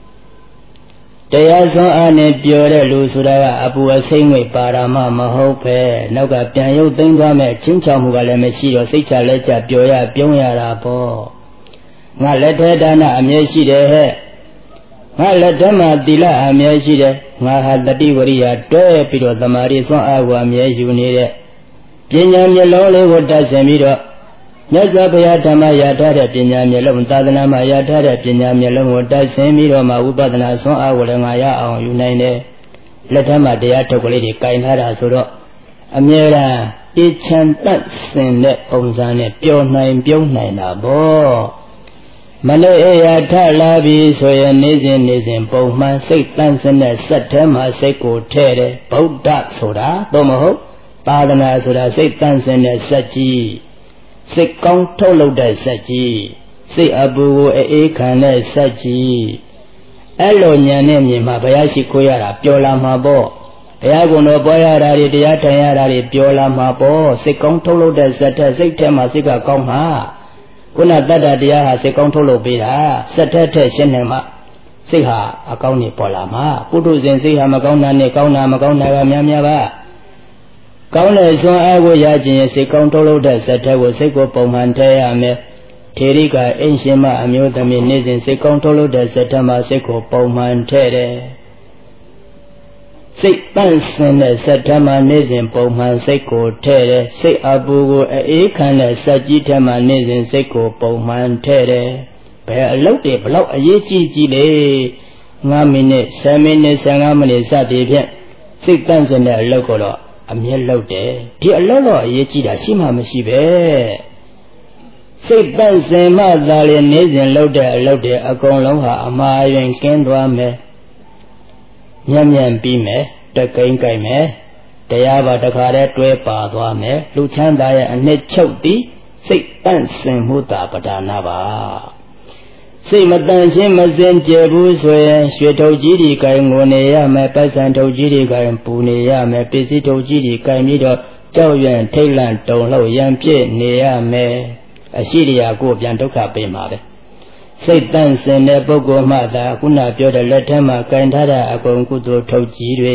[SPEAKER 1] တရားစွမ်းအားနဲ့ပြောတဲ့လူဆိုတာကအပူအစိမ့်ငွေပါရမမဟုတ်ပဲနောက်ကပြန်ရုပ်သိမ်းသွားမဲ့ချင်းချောင်မှုကလည်းမရှိတော့စိတ်ချလက်ချပြောရပြုံးရတာပေါ့ငါလက်ထဲဒါနအမြဲရှိတယ်ဟဲ့ငါလက်ထဲမှာသီလအမြဲရှိတယ်ငါဟာတတိဝရိယတွဲပြီးတော့သမာဓိစွမ်းအားကိုအမြဲယူနေတဲ့ပညာမျက်လုံးလေးကိုတတ်ဆင်ပြီးတော့မြတ်စွာဘုရားဓမ္မရထားတဲ့ပညာမျက်လုံးသာသနာမှာရထားတဲ့ပညာမျက်လုံးကိုတတ်ဆင်ပြီးတော့မှဝိပဿနာဆွမ်းအားကိုလည်းငါရအောင်ယူနိုင်တယ်လက်ထက်မှာတရားထုတ်ကလေးတွေကင်ထားတာဆိုတော့အမြဲတမ်းအေးချမ်းတတ်ဆင်တဲ့ပုံစံနဲ့ပျော်နိုင်ပြုံးနိုင်တာပေါ့မနေ့အရာထလာပြီဆိုရင်နေ့စဉ်နေ့စဉ်ပုံမှန်စိတ်တန့်စင်တဲ့စက်ထဲမှာစိတ်ကိုထည့်တယ်ဗုဒ္ဓဆိုတာတော့မဟုတ်သာသနာဆိုတာစိတ်တန့်စင်တဲ့စက်ကြီးစိတ်ကောင်းထုတ်လုပ်တဲ့စက်ကြီးစိတ်အပူကိုအေးခံတဲ့စက်ကြီးအဲ့လိုဉာဏ်နဲ့မြင်မှဘုရားရှိခိုးရတာပျော်လာမှာပေါ့ဘုရားကုံတော်ပွားရတာတွေတရားထိုင်ရတာတွေပျော်လာမှာပေါ့စိတ်ကောင်းထုတ်လုပ်တဲ့စက်ထက်စိတ်ထဲမှာစိတ်ကကောင်းမှာခုနတတ္တတရားဟာစိတ်ကောင်းထုတ်လုပ်ပေးတာစက်ထက်ထက်ရှင်းနေမှာစိတ်ဟာအကောင်းနေပေါ်လာမှာပုထုဇဉ်စိတ်ဟာမကောင်းတာနဲ့ကောင်းတာမကောင်းတာကများများပါကောင်းတဲ့စွမ်းအားကိုရခြင်းစိတ်ကောင်းထုတ်လုပ်တဲ့စက်ထဲကိုစိတ်ကိုပုံမှန်ထည့်ရမယ်ထေရိကအိမ်ရှင်မအမျိုးသမီးနေ့စဉ်စိတ်ကောင်းထုတ်လုပ်တဲ့စက်ထဲမှာစိတ်ကိုပုံမှန်ထည့်တယ်စိတ်တန့်စင်တဲ့စက်ထဲမှာနေ့စဉ်ပုံမှန်စိတ်ကိုထည့်တယ်စိတ်အပူကိုအေးခံတဲ့စက်ကြီးထဲမှာနေ့စဉ်စိတ်ကိုပုံမှန်ထည့်တယ်ဘယ်အလုပ်တွေဘလောက်အရေးကြီးကြီးလေငါးမိနစ်ဆယ်မိနစ်ဆယ်ငါးမိနစ်စသည်ဖြင့်စိတ်တန့်စင်တဲ့အလုပ်ကိုတော့အမြဲလုပ်တယ်ဒီအလုပ်တော့အရေးကြီးတာရှိမှမရှိပဲစိတ်တန့်စင်မှသာလေနေ့စဉ်လုပ်တဲ့အလုပ်တွေအကုန်လုံးဟာအမှားယွင်းကင်းသွားမယ်ညံ့ညံ့ပြီးမယ်တကိန်းကိုင်မယ်တရားပါတခါတည်းတွဲပါသွားမယ်လူချမ်းသာရဲ့အနှစ်ချုပ်သည်စိတ်တန့်စင်မှုသာပဒါနာပါစိတ်မတန့်ရှင်းမစင်ကြယ်ဘူးဆိုရင်ရွှေထုတ်ကြီးတွေကင်ငိုနေရမယ်ပတ်စံထုတ်ကြီးတွေကင်ပူနေရမယ်ပစ္စည်းထုတ်ကြီးတွေကင်ပြီးတော့ကြောက်ရွံ့ထိတ်လန့်တုန်လှုပ်ရံပြည့်နေရမယ်အရှိတရားကိုပြန်ဒုက္ခပေးမှာပဲစိတ်တန့်စင်တဲ့ပုဂ္ဂိုလ်မှသာခုနပြောတဲ့လက်ထဲမှာကင်ထားတဲ့အကုန်ကုသိုလ်ထုတ်ကြီးတွေ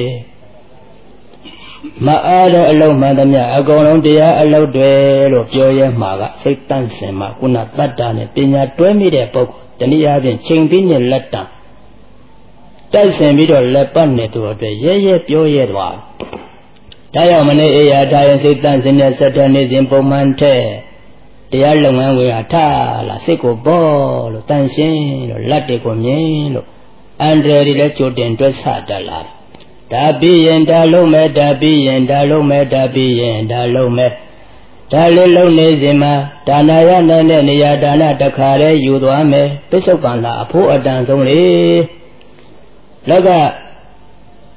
[SPEAKER 1] မအားတဲ့အလုံးမှန်သမျှအကုန်လုံးတရားအလုပ်တွေလို့ပြောရဲမှာကစိတ်တန့်စင်မှခုနတတ္တနဲ့ပညာတွဲမိတဲ့ပုဂ္ဂိုလ်တနည်းအားဖြင့်ချိန်ပြီးနဲ့လက်တံတိုက်ဆင်ပြီးတော့လက်ပတ်နေသူအတွက်ရဲရဲပြောရဲသွားဒါကြောင့်မနေ့အေးရထားရင်စိတ်တန့်စင်တဲ့စက်တဲ့နေစဉ်ပုံမှန်တဲ့တရားလုပ်ငန်းဝင်ဟာထားလာစိတ်ကိုပေါ်လို့တန့်ရှင်းလို့လက်တွေကိုမြင်လို့အန္တရာယ်တွေလည်းကြိုတင်တွက်ဆတတ်လာဒါပြီးရင်ဒါလုံးမဲ့ဒါပြီးရင်ဒါလုံးမဲ့ဒါပြီးရင်ဒါလုံးမဲ့ဒါလေးလုံးနေစဉ်မှာဒါနာရနိုင်တဲ့နေရာဒါနတခါလဲယူသွားမယ်ပစ္စုပန်လာအဖို့အတန်ဆုံးလေလောက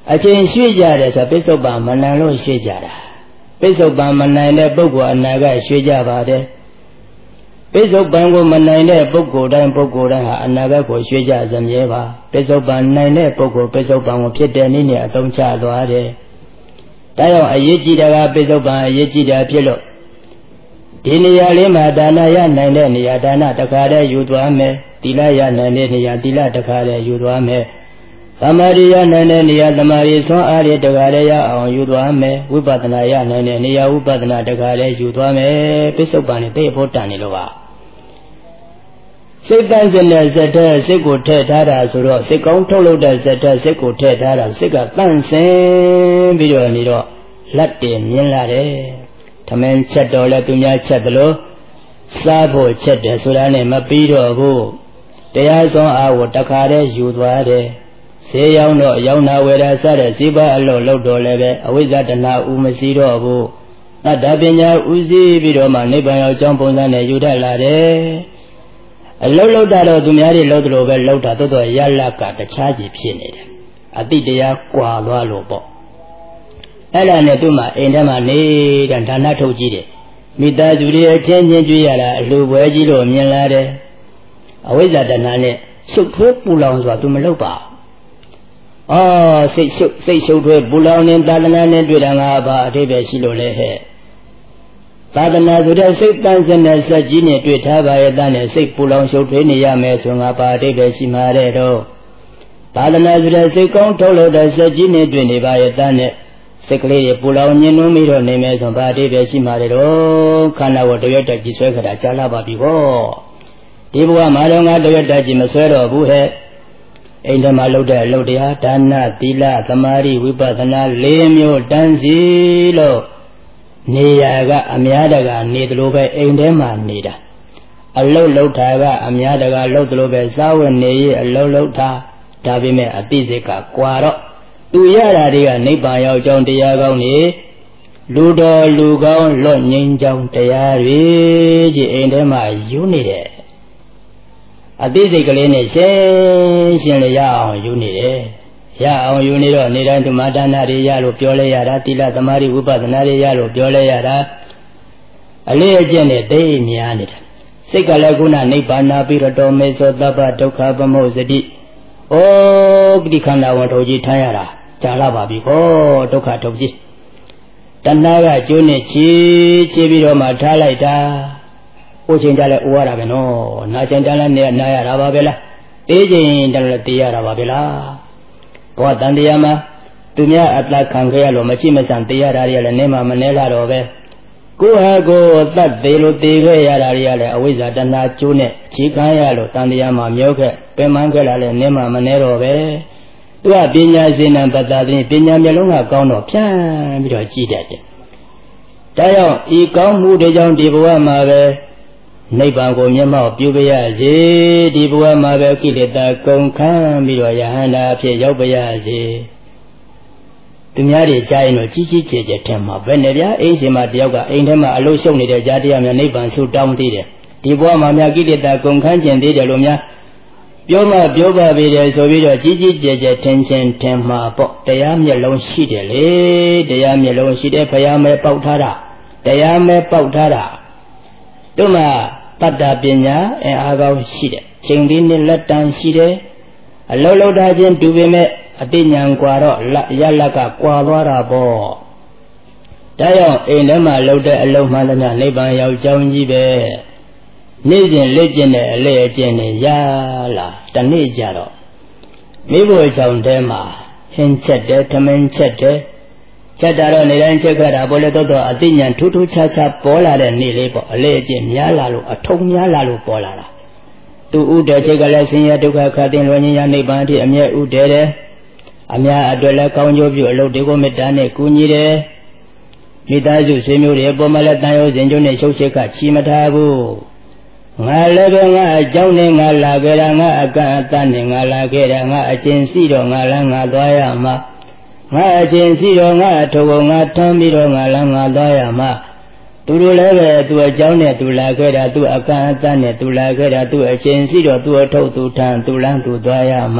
[SPEAKER 1] အချင်းရွှေ့ကြတယ်ဆိုပိဿုပန်မနန်လို့ရွှေ့ကြတာပိဿုပန်မနိုင်တဲ့ပုဂ္ဂိုလ်အနာကရွှေ့ကြပါတယ်ပိဿုပန်ကိုမနိုင်တဲ့ပုဂ္ဂိုလ်တိုင်းပုဂ္ဂိုလ်တိုင်းဟာအနာဂတ်ကိုရွှေ့ကြစမြဲပါပိဿုပန်နိုင်တဲ့ပုဂ္ဂိုလ်ပိဿုပန်ကိုဖြစ်တဲ့နည်းနဲ့အသုံးချသွားတယ်ဒါကြောင့်အရေးကြီးတာကပိဿုပန်အရေးကြီးတာဖြစ်လို့ဒီနေရာလေးမှာဒါနရနိုင်တဲ့နေရာဒါနတခါတည်းယူသွားမယ်သီလရနိုင်တဲ့နေရာသီလတခါတည်းယူသွားမယ်သမာဓိရနိုင်တဲ့နေရာသမာဓိဆွမ်းအားရတခါတည်းရအောင်ယူသွားမယ်ဝိပဿနာရနိုင်တဲ့နေရာဝိပဿနာတခါတည်းယူသွားမယ်ပိဿုပန်နဲ့သိဖို့တန်နေလို့ပါစိတ်တန်းစတဲ့စက်တဲ့စိတ်ကိုထည့်ထားတာဆိုတော့စိတ်ကောင်းထုတ်လုပ်တဲ့စက်တဲ့စိတ်ကိုထည့်ထားတာစိတ်ကတန့်စင်ပြီးတော့နေတော့လက်တင်မြင်လာတယ်ထမင်းချက်တော်လဲသူများချက်တယ်လို့စားဖို့ချက်တယ်ဆိုတာနဲ့မပြီးတော့ဘူးတရားစွမ်းအားကိုတခါတည်းယူသွားတယ်ဈေးရောက်တော့ရောင်းတာဝယ်တာစတဲ့ဈေးပါအလို့လို့တော့လည်းပဲအဝိဇ္ဇတဏှာဥမရှိတော့ဘူးတတ္တပညာဥစည်းပြီးတော့မှနိဗ္ဗာန်ရောက်ကြောင်းပုံစံနဲ့ယူတတ်လာတယ်အလုံးလုံးတာတော့သူများတွေလုံးတယ်လို့ပဲလုံးတာတော်တော်ရလကတခြားကြီးဖြစ်နေတယ်အတိတရားကွာသွားလို့ပေါ့အဲ့ဒါနဲ့သူ့မှာအိမ်ထဲမှာနေတဲ့ဒါနထုတ်ကြည့်တယ်မိသားစုတွေအချင်းချင်းကြွေးရတာအလှပွဲကြီးလို့မြင်လာတယ်အဝိဇ္ဇာတဏှာနဲ့ရှုပ်ထွေးပူလောင်ဆိုတာသူမလုပ်ပါအော်စိတ်ရှုပ်စိတ်ရှုပ်ထွေးပူလောင်နေသာသနာနဲ့တွေ့တာငါဘာအထိပ္ပယ်ရှိလို့လဲဟဲ့သာသနာဆိုတဲ့စိတ်တန်းစတဲ့စက်ကြီးနဲ့တွေ့ထားပါရဲ့တန်းနဲ့စိတ်ပူလောင်ရှုပ်ထွေးနေရမယ်ဆိုငါဘာအထိပ္ပယ်ရှိမှာတဲ့တော့သာသနာဆိုတဲ့စိတ်ကောင်းထုတ်လို့တဲ့စက်ကြီးနဲ့တွေ့နေပါရဲ့တန်းနဲ့စိတ်ကလေးရပူလောင်ညှင်းနှွမ်းပြီးတော့နေမယ်ဆိုဘာအထိပ္ပယ်ရှိမှာတဲ့တော့ခန္ဓာကိုတရွတ်တက်ကြီးဆွဲခတာကြားလာပါပြီဟောဒီဘဝမှာတော့ငါတရွတ်တက်ကြီးမဆွဲတော့ဘူးဟဲ့အိမ်ထဲမှာလုပ်တဲ့အလုပ်တရားဒါနသီလသမာဓိဝိပဿနာ၄မျိုးတန်းစီလို့နေရာကအများတကနေသလိုပဲအိမ်ထဲမှာနေတာအလုပ်လုပ်တာကအများတကလုပ်သလိုပဲစားဝတ်နေရေးအလုပ်လုပ်တာဒါပေမဲ့အတိစိတ်ကကွာတော့သူရတာတွေကနိဗ္ဗာန်ရောက်ကြောင်းတရားကောင်းနေလူတော်လူကောင်းလွတ်ငြိမ်းကြောင်းတရားတွေကြီးအိမ်ထဲမှာယူနေတယ်အသေးစိတ်ကလေးနဲ့ရှင်းရှင်းလေးရအောင်ယူနေတယ်ရအောင်ယူနေတော့နေတိုင်းဒီမာဒါနတွေရလို့ပြောလဲရတာသီလသမာဓိဝိပဿနာတွေရလို့ပြောလဲရတာအလေးအကျင့်နဲ့သိများနေတာစိတ်ကလည်းခုနနိဗ္ဗာန်ပြီးတော့တော်မေသောသဗ္ဗဒုက္ခပမုစတိဩဒီခန္ဓာဝန်ထုတ်ကြီးထားရတာကြာလာပါပြီဟောဒုက္ခထုတ်ကြီးတဏှာကကျိုးနဲ့ချီချီပြီးတော့မှထားလိုက်တာကိုချင်းကြလဲအိုရတာပဲနော်နာချင်းကြလဲနေနာရတာပါပဲလားတေးချင်းကြလဲတေးရတာပါပဲလားဘောတန်တရားမှာသူများအတ္တခံခဲ့ရလို့မချိမဆန်တေးရတာတွေလည်းနေမှမနေလာတော့ပဲကိုဟာကိုတတ်သေးလို့တေးခဲ့ရတာတွေကလည်းအဝိဇ္ဇာတဏှာကျိုးနဲ့ချီခံရလို့တန်တရားမှာမြုပ်ခဲ့ပင်မခဲ့လာလည်းနေမှမနေတော့ပဲသူကပညာရှင်နဲ့ပတ်သက်ပြီးပညာမျက်လုံးကကောင်းတော့ဖြန်းပြီးတော့ကြည့်တတ်တယ်ဒါကြောင့်ဤကောင်းမှုတွေကြောင့်ဒီဘဝမှာပဲနိဗ္ဗာန်ကိုမျက်မှောက်ပြုပါရစေဒီဘဝမှာပဲကိလေသာကုန်ခန်းပြီးတော့ယဟန္တာအဖြစ်ရောက်ပါရစေသူများတွေကြားရင်တော့ကြီးကြီးကျယ်ကျယ်ထင်မှာပဲနဲ့ဗျာအိမ်ရှင်မတယောက်ကအိမ်ထဲမှာအလို့ရှုပ်နေတဲ့ကြားတရားများနိဗ္ဗာန်ဆုတောင်းသေးတယ်ဒီဘဝမှာများကိလေသာကုန်ခန်းကျင်သေးတယ်လို့များပြောမှပြောပါပြီတယ်ဆိုပြီးတော့ကြီးကြီးကျယ်ကျယ်ထင်ချင်းထင်မှာပေါ့တရားမျက်လုံးရှိတယ်လေတရားမျက်လုံးရှိတယ်ဖယားမဲပေါက်ထားတာတရားမဲပေါက်ထားတာတို့မှာတတ္တပညာအင်အားကောင်းရှိတယ်ချိန်လေးနဲ့လက်တန်းရှိတယ်အလုံးလုံးထားခြင်းတူပေမဲ့အတိညာကွာတော့ရလက်ကကွာသွားတာပေါ့ဒါကြောင့်အိမ်ထဲမှာလှုပ်တဲ့အလုံးမှန်သမျှနိဗ္ဗာန်ရောက်ကြောင်းကြီးပဲနေ့စဉ်လက်ကျင့်တဲ့အလေအကျင့်တွေရလာတနေ့ကြတော့မိဖို့ဆောင်တဲမှာဟင်းချက်တယ်ထမင်းချက်တယ်ချက်တာတော့နေတိုင်းချက်ခတာပေါ်လေတော့တော့အတိညာထူးထူးခြားခြားပေါ်လာတဲ့နေ့လေးပေါ့အလေအကျင့်များလာလို့အထုံများလာလို့ပေါ်လာတာသူဥဒေချက်ကလည်းဆင်းရဲဒုက္ခခတ်တင်လွန်ခြင်းရနိဗ္ဗာန်အထိအမြဲဥဒေတယ်အများအတွက်လည်းကောင်းကျိုးပြုအလုပ်တွေကိုမေတ္တာနဲ့ကူညီတယ်မိသားစုဆွေမျိုးတွေပေါ်မှာလည်းတန်ရုံးစဉ်ကျုံနဲ့ရှုပ်ရှက်ကချီမထားဘူးငါလည်းပဲငါအကြောင်းနဲ့ငါလာခဲ့တာငါအကန့်အသတ်နဲ့ငါလာခဲ့တာငါအချင်းစီတော့ငါလမ်းငါသွားရမှာငါအချင်းစီတော့ငါအထုပ်ငါထမ်းပြီးတော့ငါလမ်းငါသွားရမှာသူတို့လည်းပဲသူအကြောင်းနဲ့သူလာခဲ့တာသူအကန့်အသတ်နဲ့သူလာခဲ့တာသူအချင်းစီတော့သူအထုပ်သူထမ်းသူလမ်းသူသွားရမှာ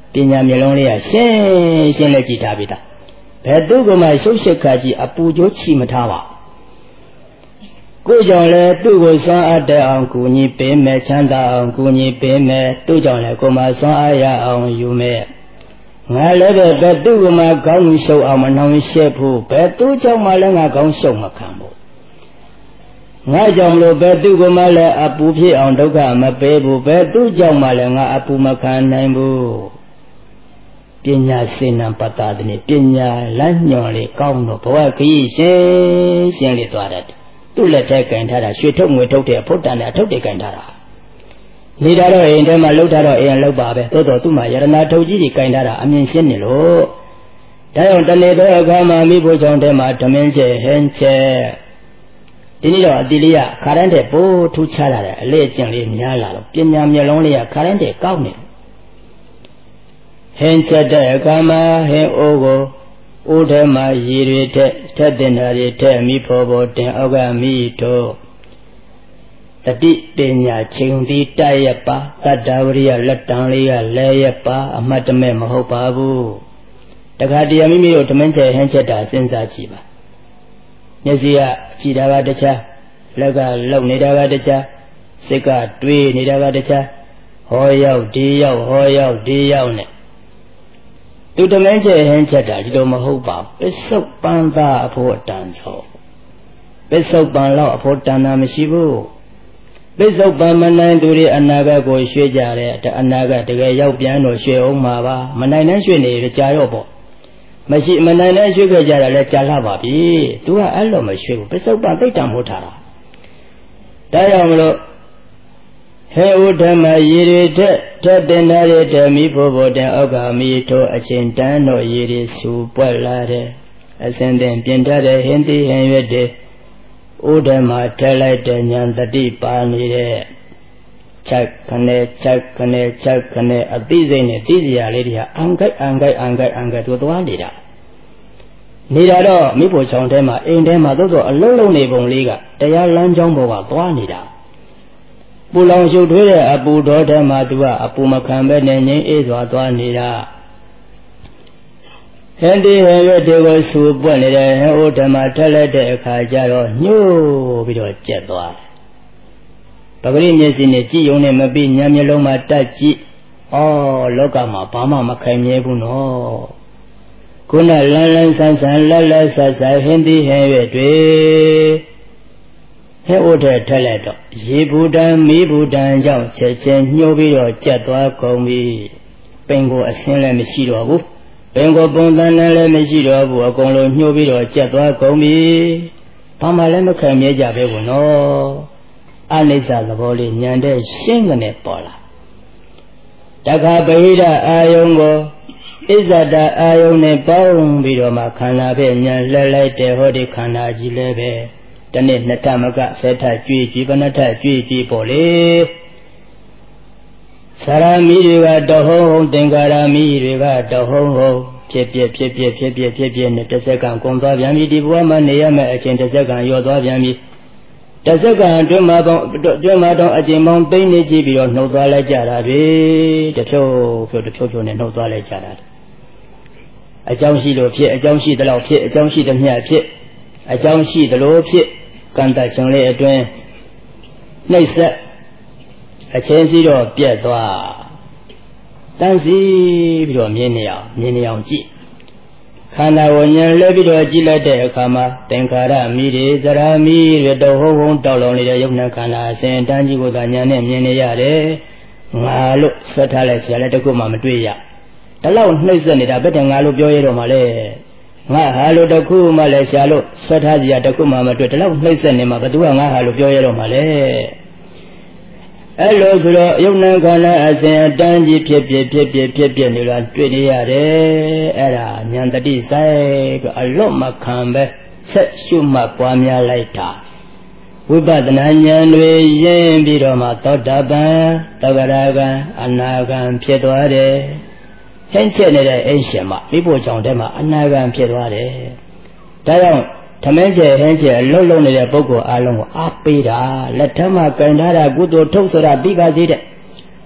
[SPEAKER 2] ပညာမျက်လုံးလေးကရှင်းရှင်းလေးကြည့်ထားပြီသားဘယ်သူကမှရှုပ်ရှက်ခါကြီးအပူကြိုးချီမထားပါကိုကြောင့်လည်းသူ့ကိုစွမ်းအားတတ်အောင်ကူညီပေးမယ်ချမ်းသာအောင်ကူညီပေးမယ်သူ့ကြောင့်လည်းကိုမှစွမ်းအားရအောင်ယူမယ်ငါလည်းပဲဘယ်သူကမှကောင်းရှုပ်အောင်မနှောင့်ယှက်ဖို့ဘယ်သူကြောင့်မှလည်းငါကောင်းရှုပ်မခံဘူးငါကြောင့်လို့ဘယ်သူကမှလည်းအပူဖြစ်အောင်ဒုက္ခမပေးဘူးဘယ်သူကြောင့်မှလည်းငါအပူမခံနိုင်ဘူးပညာစေနံပတ္တတိပညာလမ်းညွှန်လေးကောင်းတော့ဘဝခရီးရှင်းရှင်းလေးသွားတယ်သူ့လက်ထဲကင်ထားတာရွှေထုတ်ငွေထုတ်တဲ့အဖို့တန်တဲ့အထုတ်တွေကင်ထားတာနေတာတော့အိမ်ထဲမှာလှုပ်ထားတော့အိမ်လှုပ်ပါပဲသို့တော်သူ့မှာယရနာထုတ်ကြီးတွေကင်ထားတာအမြင်ရှင်းနေလို့ဒါကြောင့်တနေ့တော့အခါမှာမိဖို့ကြောင့်ထဲမှာဓမင်းကျဲဟင်းကျဲဒီနေ့တော့အတိလေးကခါရမ်းတဲ့ပိုးထူးခြားလာတယ်အလေးအကျင့်လေးများလာတော့ပညာမျက်လုံးလေးကခါရမ်းတဲ့ကောက်နေဟင်းချက်တဲ့အခါမှာဟင်းအိုးကိုအိုးထဲမှာရေတွေထက်ထက်တင်တာတွေထက်မိဖို့ပေါ်တင်အောက်ကမိတို့တတိပညာချိန်သီးတိုက်ရပါတတ္တဝရိယလက်တံလေးကလဲရပါအမှတ်တမဲ့မဟုတ်ပါဘူးတခါတည်းမိမိတို့ဓမင်းချက်ဟင်းချက်တာစဉ်းစားကြည့်ပါမျက်စိကကြည်တာကတခြားလက်ကလှုပ်နေတာကတခြားစိတ်ကတွေးနေတာကတခြားဟောရောက်ဒီရောက်ဟောရောက်ဒီရောက်နဲ့သူဓမင်းချက်ဟင်းချက်တာဒီလိုမဟုတ်ပါဘူးပစ္စုပန်သာအဖို့တန်ဆုံးပစ္စုပန်လောက်အဖို့တန်တာမရှိဘူးပစ္စုပန်မနိုင်သူတွေအနာဂတ်ကိုရွှေ့ကြတယ်အနာဂတ်တကယ်ရောက်ပြန်တော့ရွှေ့အောင်မှာပါမနိုင်တဲ့ရွှေ့နေရကြာရော့ပေါ့မရှိမနိုင်တဲ့ရွှေ့ခဲ့ကြတာလဲကြာလာပါပြီသူကအဲ့လိုမရွှေ့ဘူးပစ္စုပန်သိတ္တမို့ထားတာဒါကြောင့်မလို့ဟဲဥဓမ္မရေတွေထက်ထက်တင်သားတွေတမိဖို့ဖို့တဲ့အောက်ကမိထိုးအချင်းတန်းတို့ရေတွေစူပွက်လာတယ်အစင်တင်ပြင်ထားတဲ့ဟင်းသီးဟင်းရွက်တွေဥဓမ္မထက်လိုက်တဲ့ဉာဏ်တတိပါနေတဲ့ချက်ခနဲ့ချက်ခနဲ့ချက်ခနဲ့အသိစိတ်နဲ့သိစရာလေးတွေဟာအံကိုက်အံကိုက်အံကိုက်အံကိုက်တို့သွားနေတာနေတာတော့မိဖို့ချောင်းထဲမှာအိမ်ထဲမှာသို့သောအလုံးလုံးနေပုံလေးကတရားလမ်းကြောင်းပေါ်ကသွားနေတာပူလောင်ရှုပ်ထွေးတဲ့အပူတော်ထဲမှာသူကအပူမခံပဲနဲ့ငြိမ်းအေးစွာသွားနေတာဟန်ဒီဟရွက်တွေကိုစူပွက်နေတဲ့ဟိုဓမ္မထက်လိုက်တဲ့အခါကျတော့ညှို့ပြီးတော့ကျက်သွားတယ်ပဂရိမျက်စိနဲ့ကြည်ယုံနဲ့မပြီးညမျက်လုံးမှာတက်ကြည့်ဩလောကမှာဘာမှမခိုင်မြဲဘူးနော်ခုနလန်းလန်းဆန်းဆန်းလက်လက်ဆက်ဆက်ဟင်းသီးဟင်းရွက်တွေဟဲ့ဥထဲထက်လိုက်တော့ရေဘူးတန်မီးဘူးတန်ကြောင့်ချက်ချင်းညှိုးပြီးတော့ကျက်သွားကုန်ပြီပင်ကိုအစင်းလည်းမရှိတော့ဘူးပင်ကိုပုံသဏ္ဍာန်လည်းမရှိတော့ဘူးအကုန်လုံးညှိုးပြီးတော့ကျက်သွားကုန်ပြီဘာမှလည်းမခံမြဲကြပဲဘူးနော်အနိစ္စသဘောလေးဉာဏ်တဲ့ရှင်းကနေပေါ်လာတခါပရိဒအာယုံကိုဣဇဒအာယုံနဲ့ပေါင်းပြီးတော့မှခန္ဓာပဲဉာဏ်လှည့်လိုက်တဲ့ဟောဒီခန္ဓာကြီးလည်းပဲတနေ့နှစ်ထမကဆယ်ထကြွေးကြည့်ဘဏ္ဍထကြွေးကြည့်ပေါ့လေသရမီတွေကတဟုံးဟုံးသင်္ကာရမီတွေကတဟုံးဟုံးဖြစ်ဖြစ်ဖြစ်ဖြစ်ဖြစ်ဖြစ်ဖြစ်ဖြစ်နဲ့တစ်စက္ကန့်ကုန်သွားပြန်ပြီဒီဘဝမှာနေရမယ့်အချိန်တစ်စက္ကန့်ရော့သွားပြန်ပြီတစ်စက္ကန့်အတွင်းမှာတော့အတွင်းမှာတော့အချိန်ပေါင်းသိမ့်နေကြည့်ပြီးတော့နှုတ်သွားလိုက်ကြတာတွေတဖြို့ဖြို့တဖြို့ဖြို့နဲ့နှုတ်သွားလိုက်ကြတာအကြောင်းရှိလို့ဖြစ်အကြောင်းရှိသလောက်ဖြစ်အကြောင်းရှိသမျှဖြစ်အကြောင်းရှိသလိုဖြစ်ကံတခြင်းလေးအတွင်းနှိပ်စက်အချင်းစီတော့ပြက်သွားတန်းစီပြီးတော့မြင်နေအောင်မြင်နေအောင်ကြည့်ခန္ဓာဝဉ္ဉဏ်လဲပြီးတော့ကြည့်လိုက်တဲ့အခါမှာသင်္ခါရမီတွေဇရာမီတွေတော့ဟုံးဟုံးတောက်လောင်နေတဲ့ယုံနာခန္ဓာအစဉ်တန်းကြီးကိုသာဉာဏ်နဲ့မြင်နေရတယ်ငါလို့ဆွတ်ထားလိုက်ဆရာလည်းတခုမှမတွေ့ရဒါလောက်နှိပ်စက်နေတာဘယ်တည်းငါလို့ပြောရတော့မှလဲငါဟာလို့တခုမှလည်းရှာလို့ဆွတ်ထားစရာတခုမှမတွေ့ဒါလောက်နှိပ်စက်နေမှာဘယ်သူကငါဟာလို့ပြောရတော့မှလဲအဲ့လိုဆိုတော့ယုံနာခန္ဓာအစဉ်အတန်းကြီးဖြစ်ဖြစ်ဖြစ်ဖြစ်ဖြစ်ဖြစ်နေလားတွေ့နေရတယ်အဲ့ဒါဉာဏ်တတိဆိုင်ပြီးအလွတ်မခံပဲဆက်ရှုမှတ်ပွားများလိုက်တာဝိပဿနာဉာဏ်တွေရင်းပြီးတော့မှသောတာပန်သဂရဂံအနာဂံဖြစ်သွားတယ်ဟင်းချက်နေတဲ့အိရှင်မမိဖို့ကြောင့်တည်းမှာအနာဂံဖြစ်သွားတယ်ဒါကြောင့်ဓမင်းကျဲဟင်းကျဲအလုံးလုံးနေတဲ့ပုဂ္ဂိုလ်အလုံးကိုအားပေးတာလက်ထက်မှာကင်ထားတာကုသိုလ်ထုတ်ဆိုတာပြီးပါသေးတဲ့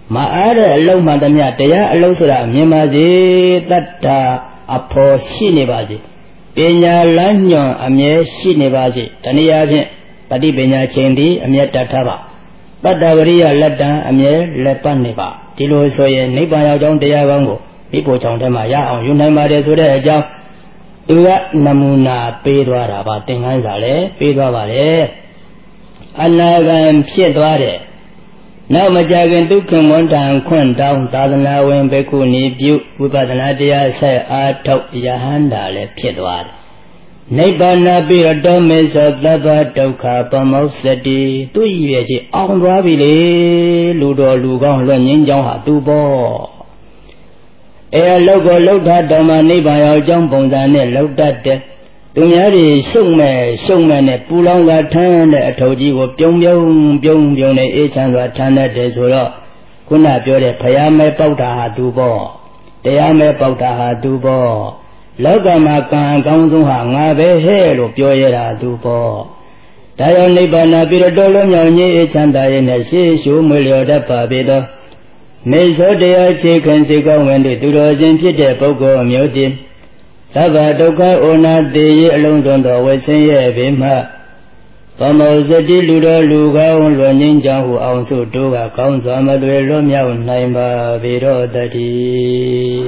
[SPEAKER 2] မအားတဲ့အလုံးမှန်သမျှတရားအလုံးဆိုတာမြင်ပါစေတတ္တာအဖို့ရှိနေပါစေပညာလမ်းညွန်အမြဲရှိနေပါစေတနည်းအားဖြင့်ပฏิပညာချိန်သည်အမြဲတတ်ထားပါတတ္တဝရိယလက်တံအမြဲလက်ပတ်နေပါဒီလိုဆိုရင်နိဗ္ဗာန်ရောက်ကြောင်းတရားကောင်းကိုမိဖို့ကြောင့်တည်းမှာရအောင်ယူနိုင်ပါတယ်ဆိုတဲ့အကြောင်းသူကနမူနာပေးသွားတာပါသင်္ကန်းစာလည်းပေးသွားပါတယ်အနာဂံဖြစ်သွားတယ်နောက်မကြခင်ဒုက္ခမွန်တံခွန့်တောင်းသာသနာဝင်ဘိက္ခုနီပြုဝိပဿနာတရားဆက်အားထုတ်ယဟန္တာလည်းဖြစ်သွားတယ်နိဗ္ဗာန်ပိရတောမေသောသဗ္ဗဒုက္ခပမောက္ခတိသူရည်ရဲ့ချင်းအောင်သွားပြီလေလူတော်လူကောင်းလွတ်ငင်းကြောင်းဟာသူပေါ့အဲလောက်ကိုလောက်ထားတော်မှာနိဗ္ဗာန်ရောက်ကြောင်းပုံစံနဲ့လောက်တတ်တယ်သူများတွေရှုံမဲ့ရှုံမဲ့နဲ့ပူလောင်ကထမ်းတဲ့အထုပ်ကြီးကိုပြုံပြုံပြုံပြုံနဲ့အေးချမ်းစွာထမ်းတတ်တယ်ဆိုတော့ခုနပြောတဲ့ဖယားမဲပေါက်တာဟာသူပေါ့တရားမဲပေါက်တာဟာသူပေါ့လောကမှာကံအကောင်းဆုံးဟာငါပဲဟဲ့လို့ပြောရတာသူပေါ့ဒါကြောင့်နိဗ္ဗာန်ပြီးတော့တော်လုံးမြောင်ကြီးအေးချမ်းသာရဲ့နဲ့ရှေးရှုမွေလျော်တတ်ပါပေသောမေသောတရားခြေခံစေကောင်းဝင်တဲ့သူတော်စင်ဖြစ်တဲ့ပုဂ္ဂိုလ်မျိုးတည်သဗ္ဗဒုက္ခဩနာတေရအလုံးစုံသောဝိဆင်းရဲ့ဘေးမှဗမောဇတိလူတော်လူကောင်းလွန်ငင်းကြောင်းဟုအောင်စုတို့ကကောင်းစွာမသွေလွတ်မြောက်နိုင်ပါပေတော့တည်း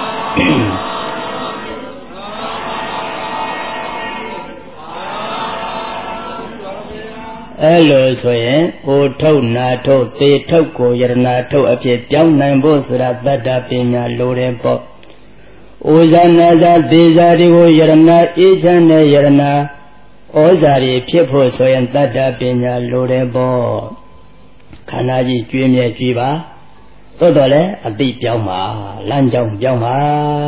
[SPEAKER 2] အဲလိုဆိုရင်အိုထုတ်နာထုတ်သေထုတ်ကိုယရနာထုတ်အဖြစ်ပြောင်းနိုင်ဖို့ဆိုတာတတ္တပညာလိုတယ်ပေါ့ဩဇာနာဇာသေဇာတွေကိုယရနာအေးချမ်းတဲ့ယရနာဩဇာတွေဖြစ်ဖို့ဆိုရင်တတ္တပညာလိုတယ်ပေါ့ခန္ဓာကြီးကျွေးမြဲကြည့်ပါသို့တော်လည်းအတိပြောင်းပါလမ်းကြောင်းပြောင်းပါ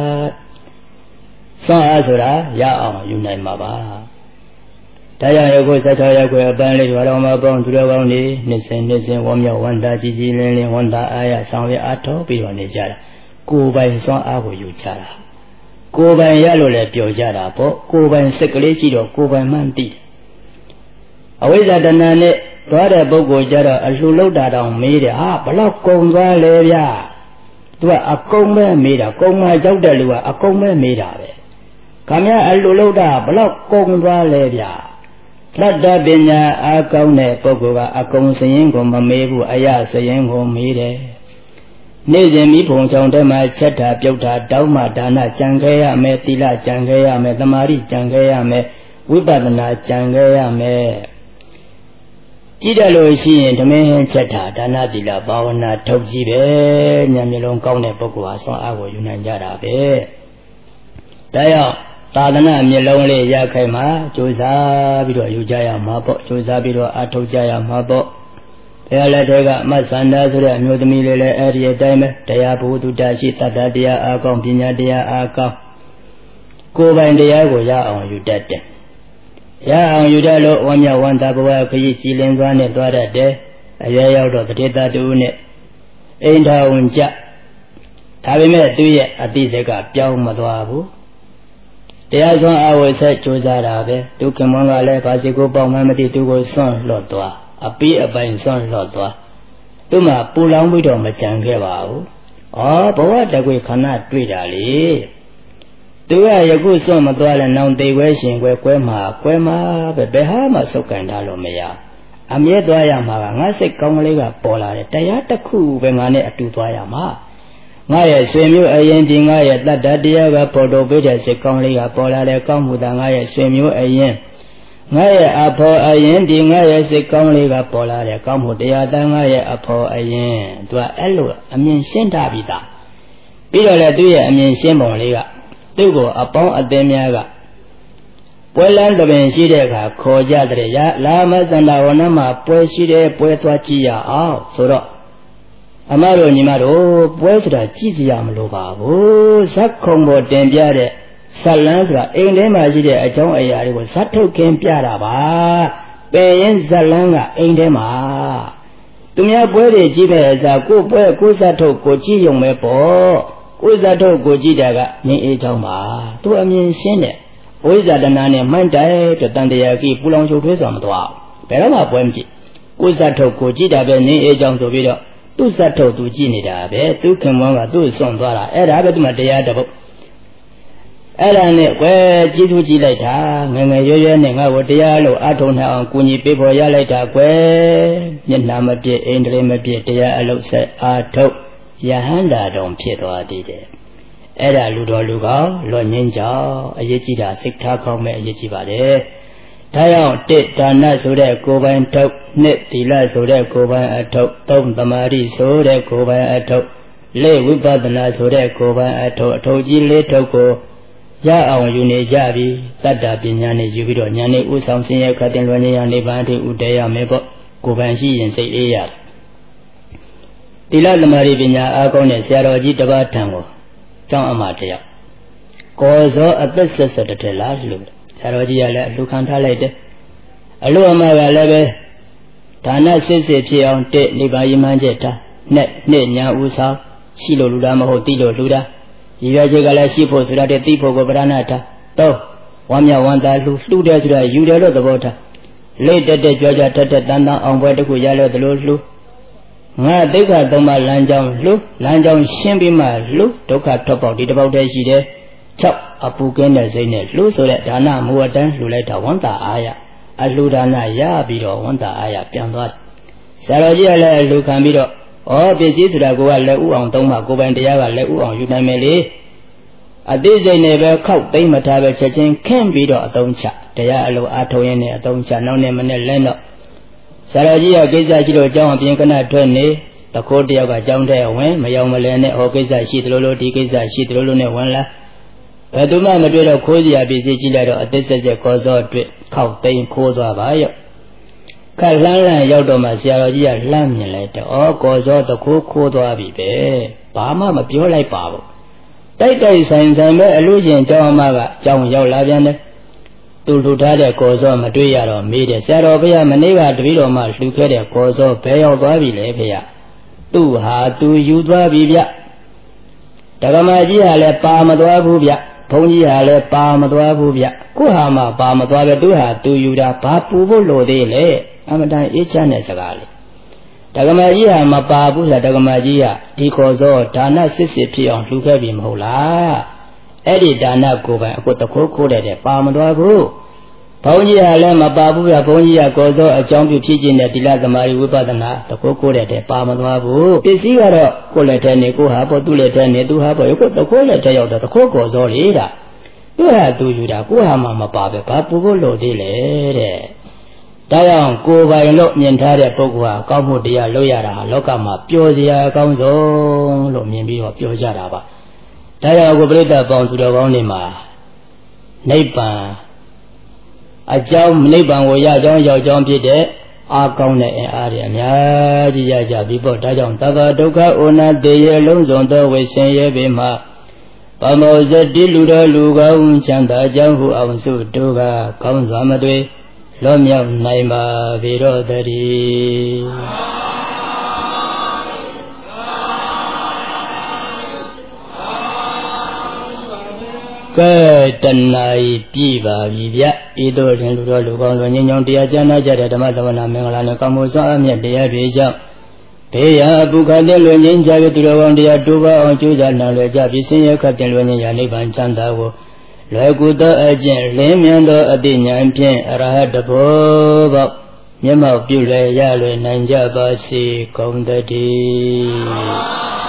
[SPEAKER 2] စွမ်းအားဆိုတာရအောင်ယူနိုင်မှာပါဒါကြောင့်ယခုဆက်ချောရက်ွယ်အပန်းလေးတော်မှာပေါင်းသူတော်ကောင်းတွေနှစ်စဉ်နှစ်စဉ်ဝမ်းမြောက်ဝမ်းသာကြည်ကြည်လင်းလင်းဝမ်းသာအားရဆောင်ရွက်အားထုတ်ပြီးတော့နေကြတာကိုယ်ပိုင်စွမ်းအားကိုယူချတာကိုယ်ပိုင်ရလို့လည်းပြောကြတာပေါ့ကိုယ်ပိုင်စိတ်ကလေးရှိတော့ကိုယ်ပိုင်မှန်းသိတယ်အဝိဇ္ဇာတဏ္ဍာနဲ့သွားတဲ့ပုဂ္ဂိုလ်ကြတော့အလှလုတာတောင်မေးတယ်ဟာဘလောက်ကုံသွားလဲဗျာသူကအကုံပဲမေးတာကုံမှရောက်တဲ့လူကအကုံပဲမေးတာပဲခင်ဗျာအလှလုတာဘလောက်ကုံသွားလဲဗျာတတ္တပညာအားကောင်းတဲ့ပုဂ္ဂိုလ်ကအကုံစရင်ကိုမမေးဘူးအယစရင်ကိုမေးတယ်နေ့စဉ်မိဖုံဆောင်တဲ့မှာချက်တာပြုတ်တာတောင်းမှဒါနကြံခဲ့ရမယ်သီလကြံခဲ့ရမယ်သမာဓိကြံခဲ့ရမယ်ဝိပဿနာကြံခဲ့ရမယ်ကြည့်တယ်လို့ရှိရင်ဓမင်းဟင်းချက်တာဒါနသီလဘာဝနာထုတ်ကြည့်ပဲဉာဏ်မျိုးလုံးကောင်းတဲ့ပုဂ္ဂိုလ်ဟာဆွမ်းအားကိုယူနိုင်ကြတာပဲဒါကြောင့်သာသနာမျက်လုံးလေးရခိုင်မှာကြိုးစားပြီးတော့ယူကြရမှာပေါ့ကြိုးစားပြီးတော့အားထုတ်ကြရမှာပေါ့ဘုရားလက်ထက်ကမဆန္ဒဆိုတဲ့အမျိုးသမီးလေးလည်းအဲ့ဒီအတိုင်းပဲတရားဘုသူတရှိတတ္တတရားအားကောင်းပညာတရားအားကောင်းကိုယ်ပိုင်တရားကိုရအောင်ယူတတ်တယ်ရအောင်ယူတတ်လို့ဝမ်းမြောက်ဝမ်းသာဘဝခရီးကြည်လင်သွားနဲ့သွားတတ်တယ်အရရောက်တော့တတိတတူနဲ့အိမ်ထောင်ကြဒါပေမဲ့သူရဲ့အတိစိတ်ကပြောင်းမသွားဘူးတရားစွမ်းအားကိုဆက်ကြိုးစားတာပဲဒုက္ခမွန်ကလည်းဘာစီကိုပေါက်မှမသိသူကိုစွန့်လွတ်သွားအပိအပိုင်စွန့်လွတ်သွားသူမှပူလောင်ပြီးတော့မကြံခဲ့ပါဘူးဩဘဝတကွေခဏတွေ့တာလေသူကယခုစွန့်မသွားလဲနောင်သိခွဲရှင်ခွဲကွဲမှာကွဲမှာပဲဘယ်ဟာမှစုပ်ကန်တာလို့မရအမြဲသွားရမှာကငါစိတ်ကောင်းကလေးကပေါ်လာတယ်တရားတစ်ခုပဲငါနဲ့အတူသွားရမှာငါရဲ့ဆွေမျိုးအရင်ဒီငါရဲ့တတ္တတရားကပေါ်တော်ပေးတဲ့စိတ်ကောင်းလေးကပေါ်လာတယ်ကောင်းမှုသာငါရဲ့ဆွေမျိုးအရင်ငါရဲ့အဖော်အရင်ဒီငါရဲ့စိတ်ကောင်းလေးကပေါ်လာတယ်ကောင်းမှုတရားသားငါရဲ့အဖော်အရင်သူကအဲ့လိုအမြင်ရှင်းထားပြီးသားပြီးတော့လေသူ့ရဲ့အမြင်ရှင်းပုံလေးကသူ့ကိုအပေါင်းအသင်းများကပွဲလန်းတပင်ရှိတဲ့အခါခေါ်ကြတဲ့ရလာမသန္တာဝနမှာပွဲရှိတဲ့ပွဲသွားကြည့်ရအောင်ဆိုတော့အမတို့ညီမတို့ပွဲဆိုတာကြည့်ကြရမလို့ပါဘူးဇက်ခုံပေါ်တင်ပြတဲ့ဇက်လန်းဆိုတာအိမ်ထဲမှာရှိတဲ့အကြောင်းအရာတွေကိုဇက်ထုတ်ခင်းပြတာပါပယ်ရင်ဇက်လန်းကအိမ်ထဲမှာသူများပွဲတွေကြည့်မဲ့အစားကိုပွဲကိုဇက်ထုတ်ကိုကြည့်ရုံပဲပေါ့ကိုဇက်ထုတ်ကိုကြည့်တာကငင်းအေးချောင်းပါသူအမြင်ရှင်းတဲ့ဝိဇ္ဇာတဏှာနဲ့မှန်တယ်တန်တရားကြီးပူလောင်ချုပ်ထွေးစွာမသွားဘယ်တော့မှပွဲမကြည့်ကိုဇက်ထုတ်ကိုကြည့်တာပဲငင်းအေးချောင်းဆိုပြီးတော့သူ့ဇတ်ထုတ်သူကြည့်နေတာပဲသူ့ခင်မွန်းကသူ့စွန့်သွားတာအဲ့ဒါပဲသူမှတရားတစ်ပုဒ်အဲ့ဒါနဲ့ကွယ်ကြည့်သူကြည့်လိုက်တာငယ်ငယ်ရွယ်ရွယ်နဲ့ငါ့ကိုတရားလို့အထုံနှအောင်ကူညီပေးဖို့ရလိုက်တာကွယ်မျက်နှာမပြည့်အိန္ဒြေမပြည့်တရားအလုပ်ဆက်အာထုတ်ယဟန္တာတော်ဖြစ်သွားသေးတယ်အဲ့ဒါလူတော်လူကောင်းလွတ်ငင်းကြောင်းအရေးကြီးတာစိတ်ထားကောင်းမဲ့အရေးကြီးပါတယ်ဒါကြောင့်တစ်ဒါနဆိုတဲ့ကိုယ်ပိုင်ထုတ်နှစ်သီလဆိုတဲ့ကိုယ်ပိုင်အထုတ်သုံးသမာဓိဆိုတဲ့ကိုယ်ပိုင်အထုတ်လေးဝိပဿနာဆိုတဲ့ကိုယ်ပိုင်အထုတ်အထုတ်ကြီးလေးထုတ်ကိုရအောင်ယူနေကြပြီတတ္တပညာနဲ့ယူပြီးတော့ဉာဏ်နဲ့ဥဆောင်ဆင်းရဲခတ်တင်လွန်ဉာဏ်နိဗ္ဗာန်ထိဥတည်ရမယ်ပေါ့ကိုယ်ပိုင်ရှိရင်စိတ်အေးရတယ်သီလသမာဓိပညာအားကောင်းတဲ့ဆရာတော်ကြီးတစ်ပါးထံကိုကျောင်းအမတယောက်ကောဇောအသက်ဆက်ဆက်တည်းလားလို့ဆရာတော်ကြီးကလည်းအလူခံထားလိုက်တယ်အလူအမကလည်းပဲဒါနစစ်စစ်ဖြစ်အောင်တဲ့နိဗ္ဗာန်ရည်မှန်းချက်ထားနဲ့နှစ်ညာဥဆောင်ရှိလို့လူတာမဟုတ်တိလို့လူတာရည်ရွယ်ချက်ကလည်းရှိဖို့ဆိုရတဲ့တိဖို့ကိုပရဏထားတော့ဝမ်းမြောက်ဝမ်းသာလှူလှူတယ်ဆိုတာယူတယ်လို့သဘောထားလိတ်တက်တက်ကြွကြွတက်တက်တန်တန်အောင်ပွဲတစ်ခုရလို့သလိုလှူငါဒိဋ္ဌာသုံးပါးလမ်းကြောင်းလှူလမ်းကြောင်းရှင်းပြီးမှလှူဒုက္ခထွက်ပေါက်ဒီတစ်ပေါက်တည်းရှိတယ်၆အပူကင်းတဲ့စိတ်နဲ့လှူဆိုတဲ့ဒါနမူအတန်းလှူလိုက်တာဝန္တာအားရအလှူဒါနရပြီးတော့ဝန္တာအားရပြန်သွားတယ်ဆရာတော်ကြီးကလည်းလှူခံပြီးတော့ဩပစ္စည်းဆိုတာကိုကလက်ဥအောင်သုံးမှကိုယ်ပိုင်တရားကလက်ဥအောင်ယူနိုင်မယ်လေအသေးစိတ်နဲ့ပဲခောက်သိမ့်မထားပဲချက်ချင်းခင်းပြီးတော့အသုံးချတရားအလိုအားထုတ်ရင်းနဲ့အသုံးချနောက်နဲ့မနဲ့လဲတော့ဆရာတော်ကြီးကကိစ္စရှိလို့အကြောင်းအပြင်ကနထွက်နေတခိုးတယောက်ကကြောင်းတဲ့ဝင်မယောင်မလဲနဲ့ဟောကိစ္စရှိသလိုလိုဒီကိစ္စရှိသလိုလိုနဲ့ဝင်လာဘယ်သူမှမတွေ့တော့ခိုးစရာပစ္စည်းကြည့်လိုက်တော့အသက်ဆက်ဆက်ကောစောတွေ့ခောက်သိမ့်ခိုးသွားပါရော့ခက်လှမ်းလှမ်းရောက်တော့မှဆရာတော်ကြီးကလှမ်းမြင်လိုက်တော့ဩကောစောတခိုးခိုးသွားပြီပဲဘာမှမပြောလိုက်ပါဘူးတိုက်တိုက်ဆိုင်ဆိုင်ပဲအလူရှင်ကျောင်းအမကကျောင်းရောက်လာပြန်တယ်သူလှူထားတဲ့ကောစောမတွေ့ရတော့မေးတယ်ဆရာတော်ဘုရားမနေ့ကတပည့်တော်မှလှူခဲ့တဲ့ကောစောဘယ်ရောက်သွားပြီလဲဖေရသူ့ဟာသူယူသွားပြီဗျတက္ကမကြီးဟာလည်းပါမသွားဘူးဗျဘုန်းကြီးဟာလည်းပါမသွားဘူးဗျကိုဟာမှပါမသွားပဲသူဟာသူယူတာဘာပူဖို့လိုသေးလဲအမတန်အေးချမ်းတဲ့စကားလေတက္ကမကြီးဟာမပါဘူးလားတက္ကမကြီးကဒီခေါ်စောဒါနစစ်စစ်ဖြစ်အောင်လှူခဲ့ပြီမဟုတ်လားအဲ့ဒီဒါနကိုပိုင်အခုတခိုးခိုးတဲ့တဲ့ပါမသွားဘူးဘုန်းကြီးဟာလည်းမပါဘူးဗျဘုန်းကြီးကခေါ်စောအကြောင်းပြုဖြစ်ခြင်းနဲ့သီလသမာဓိဝိပဿနာတခိုးခိုးတဲ့တဲ့ပါမသွားဘူးပစ္စည်းကတော့ကိုယ်လက်ထဲနေကိုဟာပေါ်သူ့လက်ထဲနေသူဟာပေါ်ကိုတခိုးလက်ထဲရောက်တော့တခိုးခေါ်စောလေတာသူဟာသူယူတာကိုဟာမှမပါပဲဘာပူဖို့လို့သေးလဲတဲ့ဒါကြောင့်ကိုယ်ပိုင်လို့မြင်ထားတဲ့ပုဂ္ဂိုလ်ဟာကောင်းမှုတရားလုပ်ရတာလောကမှာပျော်စရာအကောင်းဆုံးလို့မြင်ပြီးတော့ပျော်ကြတာပါဒါကြောင့်ကိုပြိတ္တပေါင်းသူတော်ကောင်းတွေမှာနိဗ္ဗာန်အကြောင်းနိဗ္ဗာန်ကိုရကြောင်းရောက်ကြောင်းဖြစ်တဲ့အာကောင်းတဲ့အင်အားတွေအများကြီးရကြပြီပေါ့ဒါကြောင့်သဗ္ဗဒုက္ခဩနာတေရလုံးစုံသောဝိရှင်ရဲ့ပေမှာပမောဇတိလူတော်လူကောင်းချမ်းသာကြောင်းဟုအောင်စုတို့ကကောင်းစွာမသွေလောမြောက်နိုင်ပါပေတော့တည်းကဲတဏှာဤပြည့်ပါပြီဗျဤတို့တွင်လူတော်လူကောင်းလူငြိမ်းချမ်းတရားကျမ်းနာကြတဲ့ဓမ္မသဝနာမင်္ဂလာနဲ့ကောင်းမှုစွာအမြတ်တရားတွေကြောင့်ဘေးရအပုခတ်တဲ့လူငြိမ်းချမ်းသူတော်ကောင်းတရားတိုးပါအောင်ကြိုးစားနိုင်လွယ်ကြပြီးဆင်းရဲခတ်တဲ့လူငြိမ်းရာနိဗ္ဗာန်ချမ်းသာကိုလွယ်ကူသောအကျင့်လင်းမြန်သောအသိဉာဏ်ဖြင့်အရဟတဘောပေါက်မျက်မှောက်ပြုလျက်ရလွယ်နိုင်ကြပါစေကုန်သတည်း